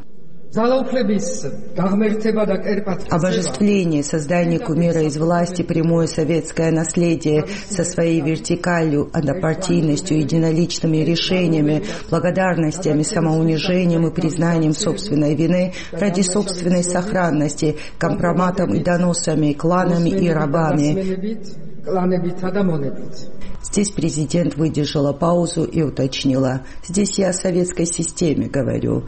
Обожествление, создание кумира из власти, прямое советское наследие со своей вертикалью, однопартийностью, единоличными решениями, благодарностями, самоунижением и признанием собственной вины ради собственной сохранности, компроматом и доносами, кланами и рабами. Здесь президент выдержала паузу и уточнила: «Здесь я о советской системе говорю».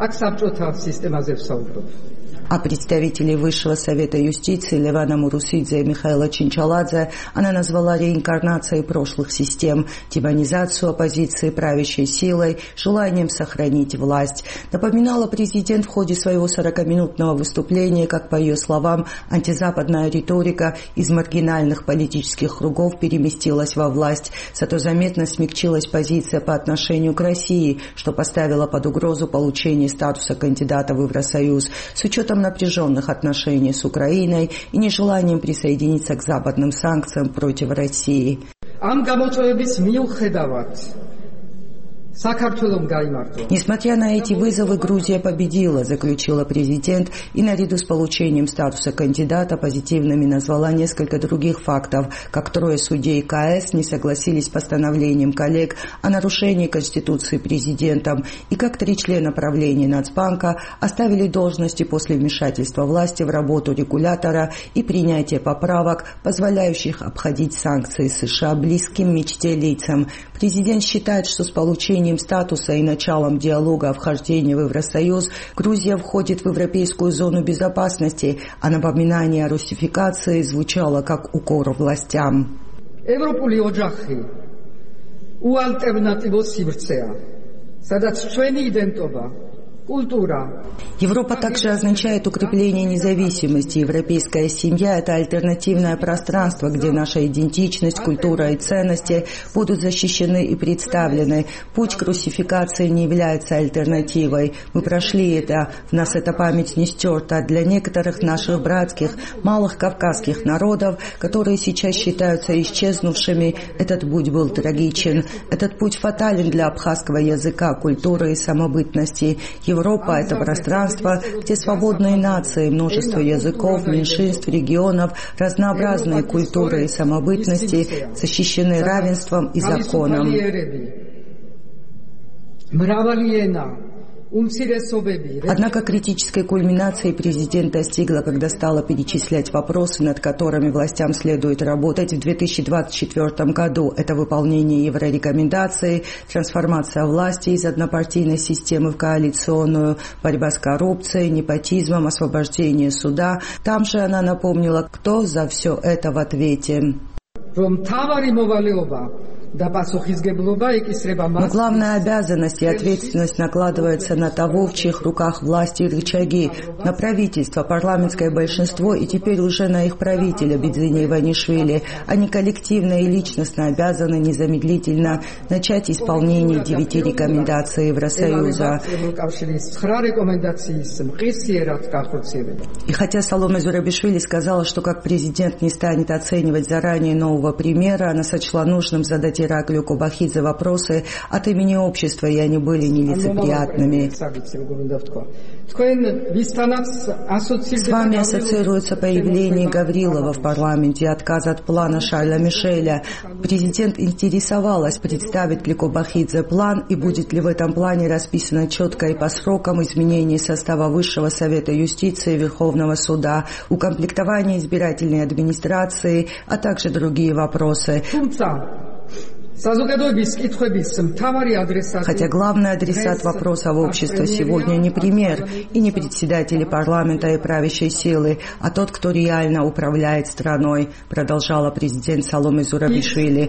А представителей Высшего совета юстиции Левана Мурусидзе и Михаила Чинчаладзе она назвала реинкарнацией прошлых систем, демонизацию оппозиции правящей силой, желанием сохранить власть. Напоминала президент в ходе своего 40-минутного выступления, как, по ее словам, антизападная риторика из маргинальных политических кругов переместилась во власть, зато заметно смягчилась позиция по отношению к России, что поставило под угрозу получение статуса кандидата в Евросоюз с учетом напряженных отношений с Украиной и нежеланием присоединиться к западным санкциям против России. Несмотря на эти вызовы, Грузия победила, заключила президент, и наряду с получением статуса кандидата позитивными назвала несколько других фактов, как трое судей КС не согласились с постановлением коллег о нарушении Конституции президентом, и как 3 члена правления Нацбанка оставили должности после вмешательства власти в работу регулятора и принятия поправок, позволяющих обходить санкции США близким мечте лицам. Президент считает, что с получением статуса и началом диалога о вхождении в Евросоюз Грузия входит в европейскую зону безопасности, а напоминание о русификации звучало как укор властям. Европа также означает укрепление независимости. Европейская семья – это альтернативное пространство, где наша идентичность, культура и ценности будут защищены и представлены. Путь к русификации не является альтернативой. Мы прошли это, в нас эта память не стерта. Для некоторых наших братских, малых кавказских народов, которые сейчас считаются исчезнувшими, этот путь был трагичен. Этот путь фатален для абхазского языка, культуры и самобытности. Европа – это пространство, где свободные нации, множество языков, меньшинств, регионов, разнообразные культуры и самобытности защищены равенством и законом. Однако критической кульминацией президент достигла, когда стала перечислять вопросы, над которыми властям следует работать в 2024 году. Это выполнение еврорекомендаций, трансформация власти из однопартийной системы в коалиционную, борьба с коррупцией, непотизмом, освобождение суда. Там же она напомнила, кто за все это в ответе. Но главная обязанность и ответственность накладывается на того, в чьих руках власть и рычаги, на правительство, парламентское большинство и теперь уже на их правителя Бидзине Иванишвили. Они коллективно и личностно обязаны незамедлительно начать исполнение 9 рекомендаций Евросоюза. И хотя Саломе Зурабишвили сказала, что как президент не станет оценивать заранее нового премьера, она сочла нужным задать Ираклию Кобахидзе вопросы от имени общества, и они были нелицеприятными. С вами ассоциируется появление Гаврилова в парламенте, отказ от плана Шарля Мишеля. Президент интересовалась, представит ли Кобахидзе план и будет ли в этом плане расписано четко и по срокам изменение состава Высшего совета юстиции и Верховного суда, укомплектование избирательной администрации, а также другие вопросы. Хотя главный адресат вопросов общества сегодня не премьер и не председатели парламента и правящей силы, а тот, кто реально управляет страной, продолжала президент Саломе Зурабишвили.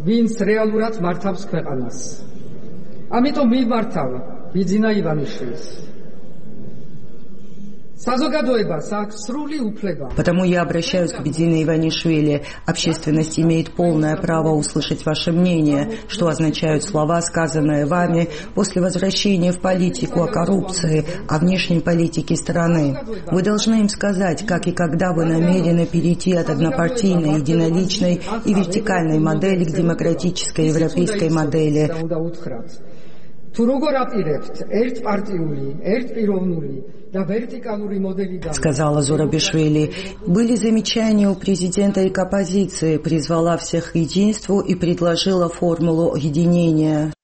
Потому я обращаюсь к Бидзине Иванишвили. Общественность имеет полное право услышать ваше мнение, что означают слова, сказанные вами после возвращения в политику о коррупции, о внешней политике страны. Вы должны им сказать, как и когда вы намерены перейти от однопартийной, единоличной и вертикальной модели к демократической европейской модели. Сказала Зурабишвили. Были замечания у президента и к оппозиции, призвала всех к единству и предложила формулу единения.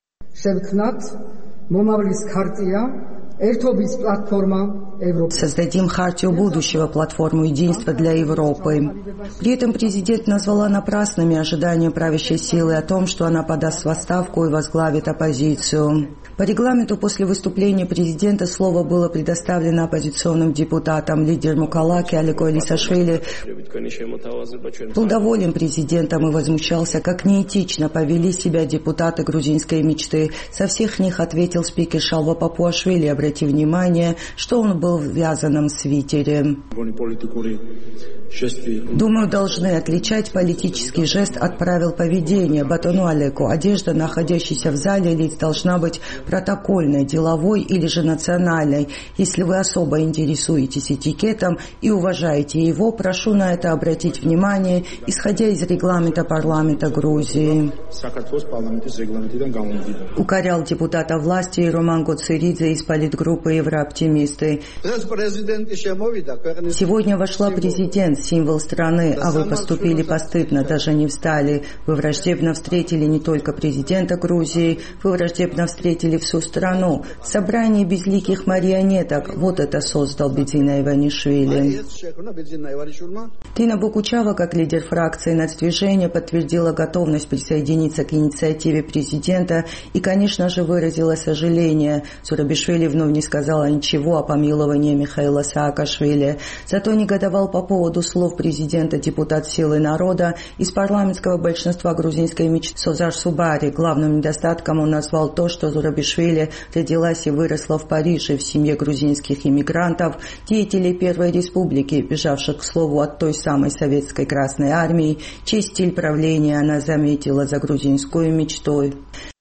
Создадим хартию будущего, платформу единства для Европы. При этом президент назвала напрасными ожидания правящей силы о том, что она подаст в отставку и возглавит оппозицию. По регламенту после выступления президента слово было предоставлено оппозиционным депутатам. Лидер Мукалаки Алико Элисашвили был доволен президентом и возмущался, как неэтично повели себя депутаты грузинской мечты. Со всех них ответил спикер Шалва Папуашвили, обратив внимание, что он был в вязаном свитере. Думаю, должны отличать политический жест от правил поведения. Батону Алеку. Одежда, находящаяся в зале лиц, должна быть протокольной, деловой или же национальной. Если вы особо интересуетесь этикетом и уважаете его, прошу на это обратить внимание, исходя из регламента парламента Грузии. Укорял депутата власти Роман Гоцеридзе из политгруппы Еврооптимисты. Сегодня вошла президент, символ страны, а вы поступили постыдно, даже не встали. Вы враждебно встретили не только президента Грузии, вы враждебно встретили всю страну. Собрание безликих марионеток, вот это создал Бидзина Иванишвили. Тина Бокучава, как лидер фракции Нацдвижения, подтвердила готовность присоединиться к инициативе президента и, конечно же, выразила сожаление. Зурабишвили вновь не сказала ничего о помиловании помилования Михаила Саакашвили. Зато негодовал по поводу слов президента депутат «Силы народа» из парламентского большинства грузинской мечты Созар Субари. Главным недостатком он назвал то, что Зурабишвили родилась и выросла в Париже в семье грузинских иммигрантов, деятелей Первой Республики, бежавших, к слову, от той самой советской Красной Армии, чей стиль правления она заметила за грузинскую мечтой.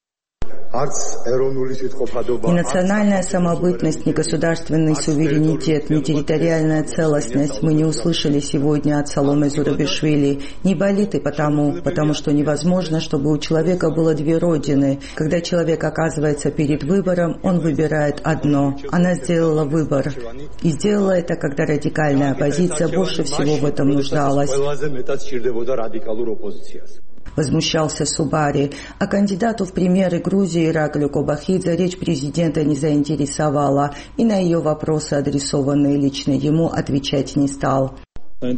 Ни национальная самобытность, ни государственный суверенитет, ни территориальная целостность мы не услышали сегодня от Саломе Зурабишвили. Не болит и потому что невозможно, чтобы у человека было две родины. Когда человек оказывается перед выбором, он выбирает одно. Она сделала выбор. И сделала это, когда радикальная оппозиция больше всего в этом нуждалась. Возмущался Субари. А кандидату в премьеры Грузии Ираклию Кобахидзе речь президента не заинтересовала, и на ее вопросы, адресованные лично ему, отвечать не стал. Там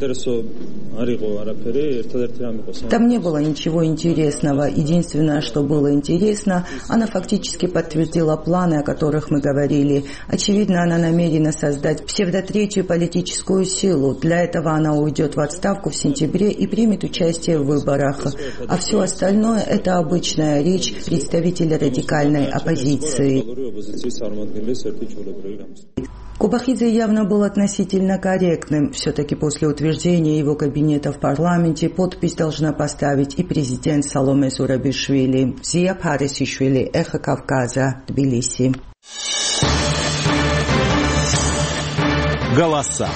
не было ничего интересного. Единственное, что было интересно, она фактически подтвердила планы, о которых мы говорили. Очевидно, она намерена создать псевдотретью политическую силу. Для этого она уйдет в отставку в сентябре и примет участие в выборах. А все остальное – это обычная речь представителя радикальной оппозиции. Кобахидзе явно был относительно корректным. Все-таки после утверждения его кабинета в парламенте подпись должна поставить и президент Саломе Зурабишвили. Зия Парисишвили, Эхо Кавказа, Тбилиси. Голоса.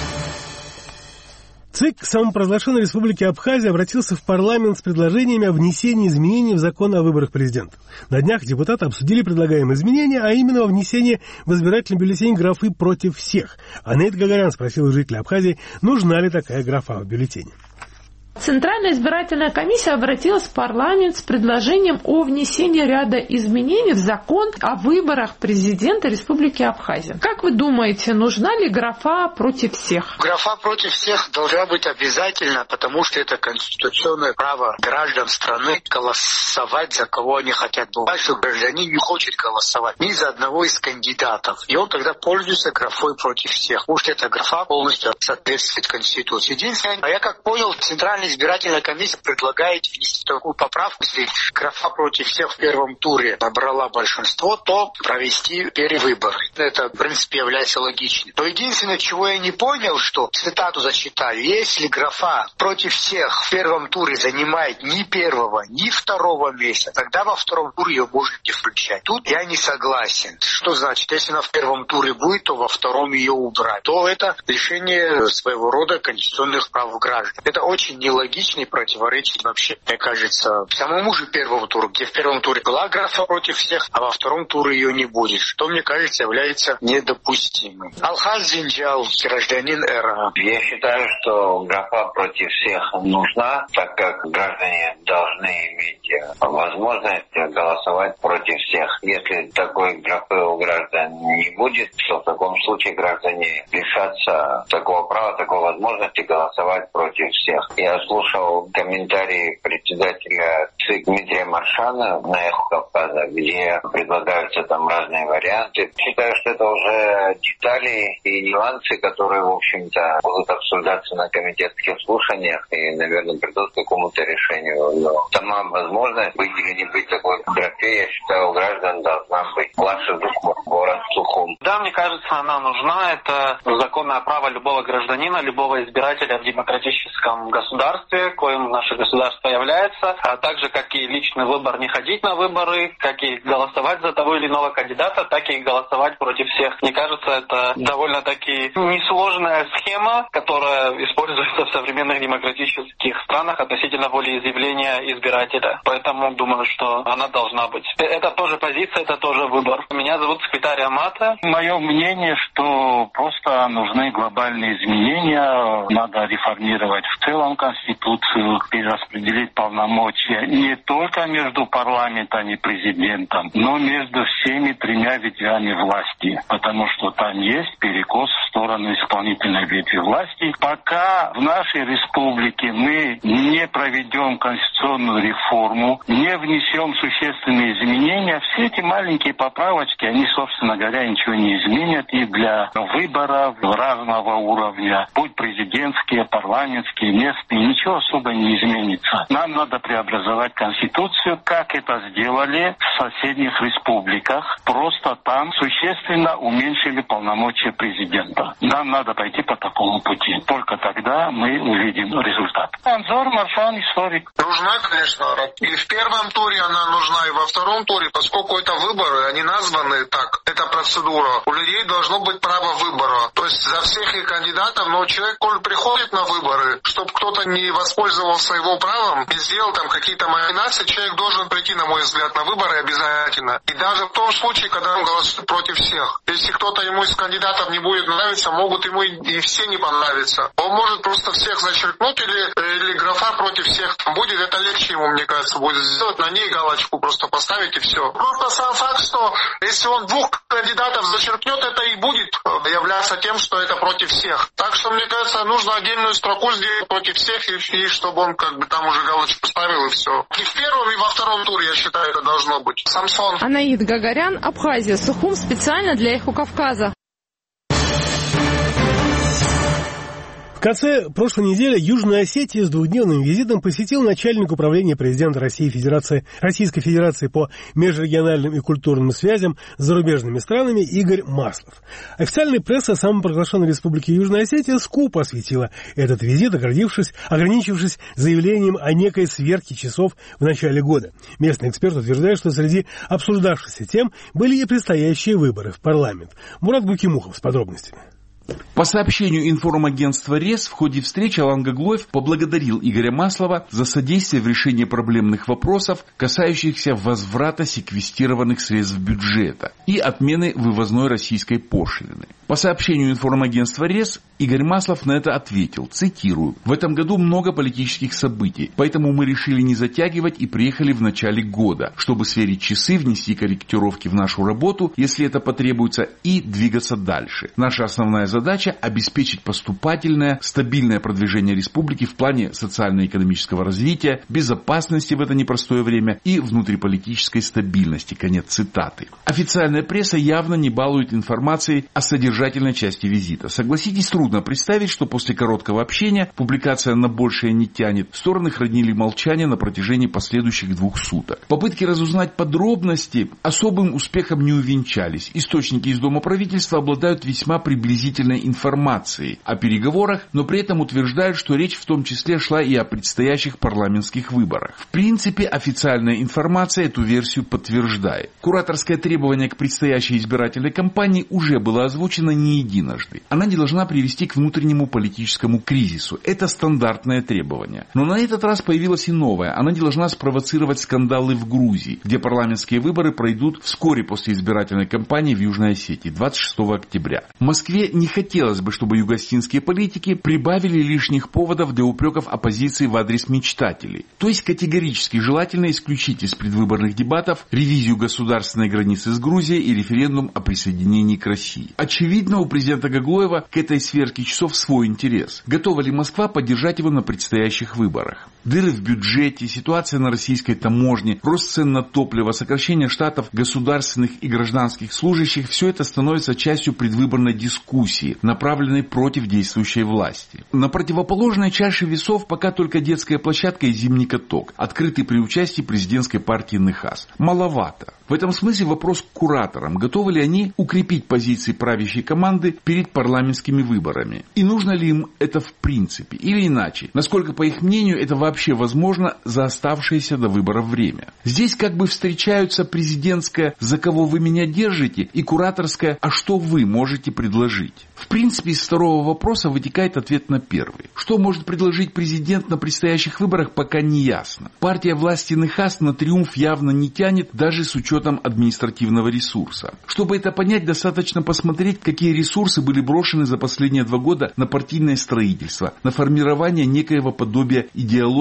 ЦИК самопровозглашенной Республики Абхазия обратился в парламент с предложениями о внесении изменений в закон о выборах президента. На днях депутаты обсудили предлагаемые изменения, а именно о внесении в избирательный бюллетень графы «против всех». Анейт Гагарян спросил у жителей Абхазии, нужна ли такая графа в бюллетене. Центральная избирательная комиссия обратилась в парламент с предложением о внесении ряда изменений в закон о выборах президента Республики Абхазия. Как вы думаете, нужна ли графа «против всех»? Графа «против всех» должна быть обязательно, потому что это конституционное право граждан страны голосовать за кого они хотят. Бывает, что гражданин не хочет голосовать ни за одного из кандидатов. И он тогда пользуется графой «против всех». Потому что эта графа полностью соответствует Конституции. Единственное, я как понял, Центральная избирательная комиссия предлагает внести такую поправку, если графа «против всех» в первом туре набрала большинство, то провести перевыборы. Это, в принципе, является логичным. Но единственное, чего я не понял, что, цитату зачитаю, если графа «против всех» в первом туре занимает ни первого, ни второго места, тогда во втором туре ее можно не включать. Тут я не согласен. Что значит, если она в первом туре будет, то во втором ее убрать? То это лишение своего рода конституционных прав граждан. Это очень нелогично и противоречит вообще, мне кажется, самому же первому туру, где в первом туре была графа «против всех», а во втором туре ее не будет, что, мне кажется, является недопустимым. Алхаз Зинджал, гражданин РА. Я считаю, что графа «против всех» нужна, так как граждане должны иметь возможность голосовать против всех. Если такой графы у граждан не будет, то в таком случае граждане лишатся такого права, такой возможности голосовать против всех. Я слушал комментарии председателя ЦИК Дмитрия Маршана на «Эхо Кавказа», где предлагаются там разные варианты. Считаю, что это уже детали и нюансы, которые, в общем-то, будут обсуждаться на комитетских слушаниях и, наверное, придут к какому-то решению. Но сама возможность быть или не быть такой графе, я считаю, у граждан должна быть. Лаша Духов, город Сухум. Да, мне кажется, она нужна. Это законное право любого гражданина, любого избирателя в демократическом государстве, коим наше государство является, а также как и личный выбор не ходить на выборы, как и голосовать за того или иного кандидата, так и голосовать против всех. Мне кажется, это довольно-таки несложная схема, которая используется в современных демократических странах относительно волеизъявления избирателя. Поэтому думаю, что она должна быть. Это тоже позиция, это тоже выбор. Меня зовут Сквитарь Амата. Мое мнение, что просто нужны глобальные изменения. Надо реформировать в целом Конституцию, перераспределить полномочия не только между парламентом и президентом, но между всеми тремя ветвями власти, потому что там есть перекос в сторону исполнительной ветви власти. Пока в нашей республике мы не проведем конституционную реформу, не внесем существенные изменения, все эти маленькие поправочки, они, собственно говоря, ничего не изменят и для выборов разного уровня, будь президентские, парламентские, местные, ничего особо не изменится. Нам надо преобразовать Конституцию, как это сделали в соседних республиках. Просто там существенно уменьшили полномочия президента. Нам надо пойти по такому пути. Только тогда мы увидим результат. Анзор Маршан, историк. Нужна, конечно, и в первом туре она нужна, и во втором туре, поскольку это выборы, они названы так, это процедура. У людей должно быть право выбора. То есть за всех их кандидатов, но человек, коль приходит на выборы, чтобы кто-то не воспользовался его правом и сделал там какие-то махинации, человек должен прийти, на мой взгляд, на выборы обязательно. И даже в том случае, когда он голосует против всех. Если кто-то ему из кандидатов не будет нравиться, могут ему и все не понравиться. Он может просто всех зачеркнуть или графа против всех там будет, это легче ему, мне кажется, будет сделать, на ней галочку просто поставить и все. Просто сам факт, что если он двух кандидатов зачеркнет, это и будет являться тем, что это против всех. Так что, мне кажется, нужно отдельную строку сделать против всех, и чтобы он как бы там уже галочку ставил, и все. И в первом, и во втором туре, я считаю, это должно быть. Самсон. Анаид Гагарян, Абхазия. Сухум специально для Эхо Кавказа. В конце прошлой недели Южную Осетию с двухдневным визитом посетил начальник управления президента Российской Федерации по межрегиональным и культурным связям с зарубежными странами Игорь Маслов. Официальная пресса самопровозглашенной Республики Южная Осетия скупо осветила этот визит, ограничившись заявлением о некой сверке часов в начале года. Местный эксперт утверждает, что среди обсуждавшихся тем были и предстоящие выборы в парламент. Мурат Букимухов с подробностями. По сообщению информагентства РЕС, в ходе встречи Алан Гаглоев поблагодарил Игоря Маслова за содействие в решении проблемных вопросов, касающихся возврата секвестированных средств бюджета и отмены вывозной российской пошлины. По сообщению информагентства РЕС, Игорь Маслов на это ответил, цитирую: «В этом году много политических событий, поэтому мы решили не затягивать и приехали в начале года, чтобы сверить часы, внести корректировки в нашу работу, если это потребуется, и двигаться дальше. Наша основная задача – обеспечить поступательное, стабильное продвижение республики в плане социально-экономического развития, безопасности в это непростое время и внутриполитической стабильности». Конец цитаты. Официальная пресса явно не балует информацией о содержательной части визита. Согласитесь, трудно представить, что после короткого общения публикация на большее не тянет. Стороны хранили молчание на протяжении последующих 2 суток. Попытки разузнать подробности особым успехом не увенчались. Источники из Дома правительства обладают весьма приблизительной информацией о переговорах, но при этом утверждают, что речь в том числе шла и о предстоящих парламентских выборах. В принципе, официальная информация эту версию подтверждает. Кураторское требование к предстоящей избирательной кампании уже было озвучено не единожды. Она не должна привести к внутреннему политическому кризису. Это стандартное требование. Но на этот раз появилось и новое. Она не должна спровоцировать скандалы в Грузии, где парламентские выборы пройдут вскоре после избирательной кампании в Южной Осетии, 26 октября. В Москве не хотелось бы, чтобы югославские политики прибавили лишних поводов для упреков оппозиции в адрес мечтателей. То есть категорически желательно исключить из предвыборных дебатов ревизию государственной границы с Грузией и референдум о присоединении к России. Очевидно, у президента Гаглоева к этой сверке часов свой интерес. Готова ли Москва поддержать его на предстоящих выборах? Дыры в бюджете, ситуация на российской таможне, рост цен на топливо, сокращение штатов государственных и гражданских служащих – все это становится частью предвыборной дискуссии, направленной против действующей власти. На противоположной чаше весов пока только детская площадка и зимний каток, открытый при участии президентской партии НХАС. Маловато. В этом смысле вопрос к кураторам, готовы ли они укрепить позиции правящей команды перед парламентскими выборами. И нужно ли им это в принципе, или иначе, насколько, по их мнению, это вообще возможно за оставшееся до выборов время. Здесь как бы встречаются президентское «за кого вы меня держите» и кураторское «а что вы можете предложить?». В принципе, из второго вопроса вытекает ответ на первый. Что может предложить президент на предстоящих выборах, пока не ясно. Партия власти НХАС на триумф явно не тянет, даже с учетом административного ресурса. Чтобы это понять, достаточно посмотреть, какие ресурсы были брошены за последние 2 года на партийное строительство, на формирование некоего подобия идеологии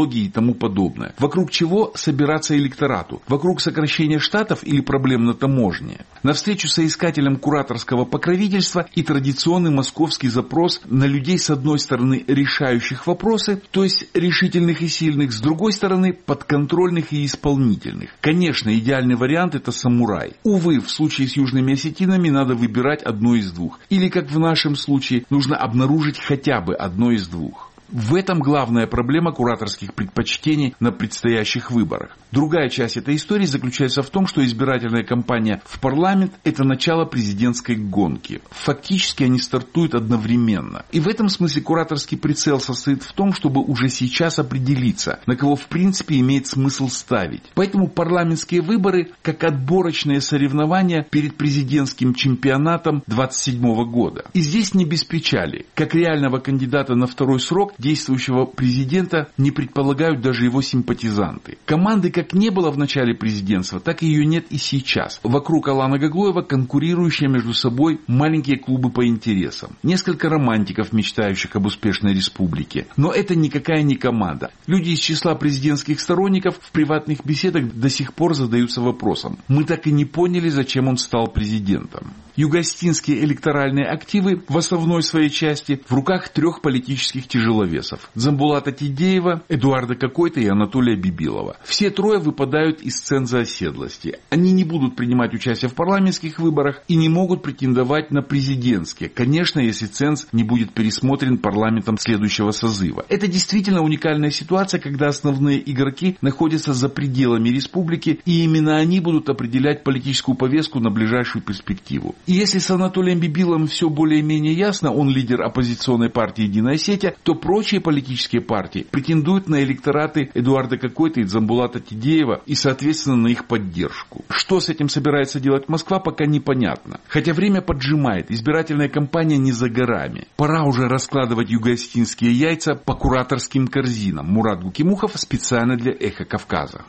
налоги и тому подобное. Вокруг чего собираться электорату? Вокруг сокращения штатов или проблем на таможне? Навстречу соискателям кураторского покровительства и традиционный московский запрос на людей, с одной стороны, решающих вопросы, то есть решительных и сильных, с другой стороны, подконтрольных и исполнительных. Конечно, идеальный вариант – это самурай. Увы, в случае с южными осетинами надо выбирать одно из двух. Или, как в нашем случае, нужно обнаружить хотя бы одно из двух. В этом главная проблема кураторских предпочтений на предстоящих выборах. Другая часть этой истории заключается в том, что избирательная кампания в парламент – это начало президентской гонки. Фактически они стартуют одновременно. И в этом смысле кураторский прицел состоит в том, чтобы уже сейчас определиться, на кого в принципе имеет смысл ставить. Поэтому парламентские выборы как отборочные соревнования перед президентским чемпионатом 2027 года. И здесь не без печали. Как реального кандидата на второй срок действующего президента не предполагают даже его симпатизанты. Команды как не было в начале президентства, так и ее нет и сейчас. Вокруг Алана Гаглоева конкурирующие между собой маленькие клубы по интересам. Несколько романтиков, мечтающих об успешной республике. Но это никакая не команда. Люди из числа президентских сторонников в приватных беседах до сих пор задаются вопросом: мы так и не поняли, зачем он стал президентом. Юго-осетинские электоральные активы в основной своей части в руках трех политических тяжеловесов: Дзамбулата Тидеева, Эдуарда Какойта и Анатолия Бибилова. Все трое выпадают из ценза оседлости. Они не будут принимать участие в парламентских выборах и не могут претендовать на президентские. Конечно, если ценз не будет пересмотрен парламентом следующего созыва. Это действительно уникальная ситуация, когда основные игроки находятся за пределами республики, и именно они будут определять политическую повестку на ближайшую перспективу. И если с Анатолием Бибиловым все более-менее ясно, он лидер оппозиционной партии «Единая Осетия», то прочие политические партии претендуют на электораты Эдуарда Какойта и Дзамбулата Тидеева и, соответственно, на их поддержку. Что с этим собирается делать Москва, пока непонятно. Хотя время поджимает, избирательная кампания не за горами. Пора уже раскладывать юго-осетинские яйца по кураторским корзинам. Мурат Гукимухов специально для «Эхо Кавказа».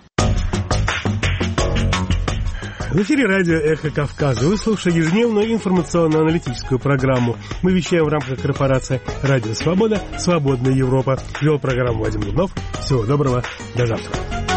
В эфире радио «Эхо Кавказа». Вы слушаете ежедневную информационно-аналитическую программу. Мы вещаем в рамках корпорации «Радио Свобода», «Свободная Европа». Вел программу Вадим Дубнов. Всего доброго. До завтра.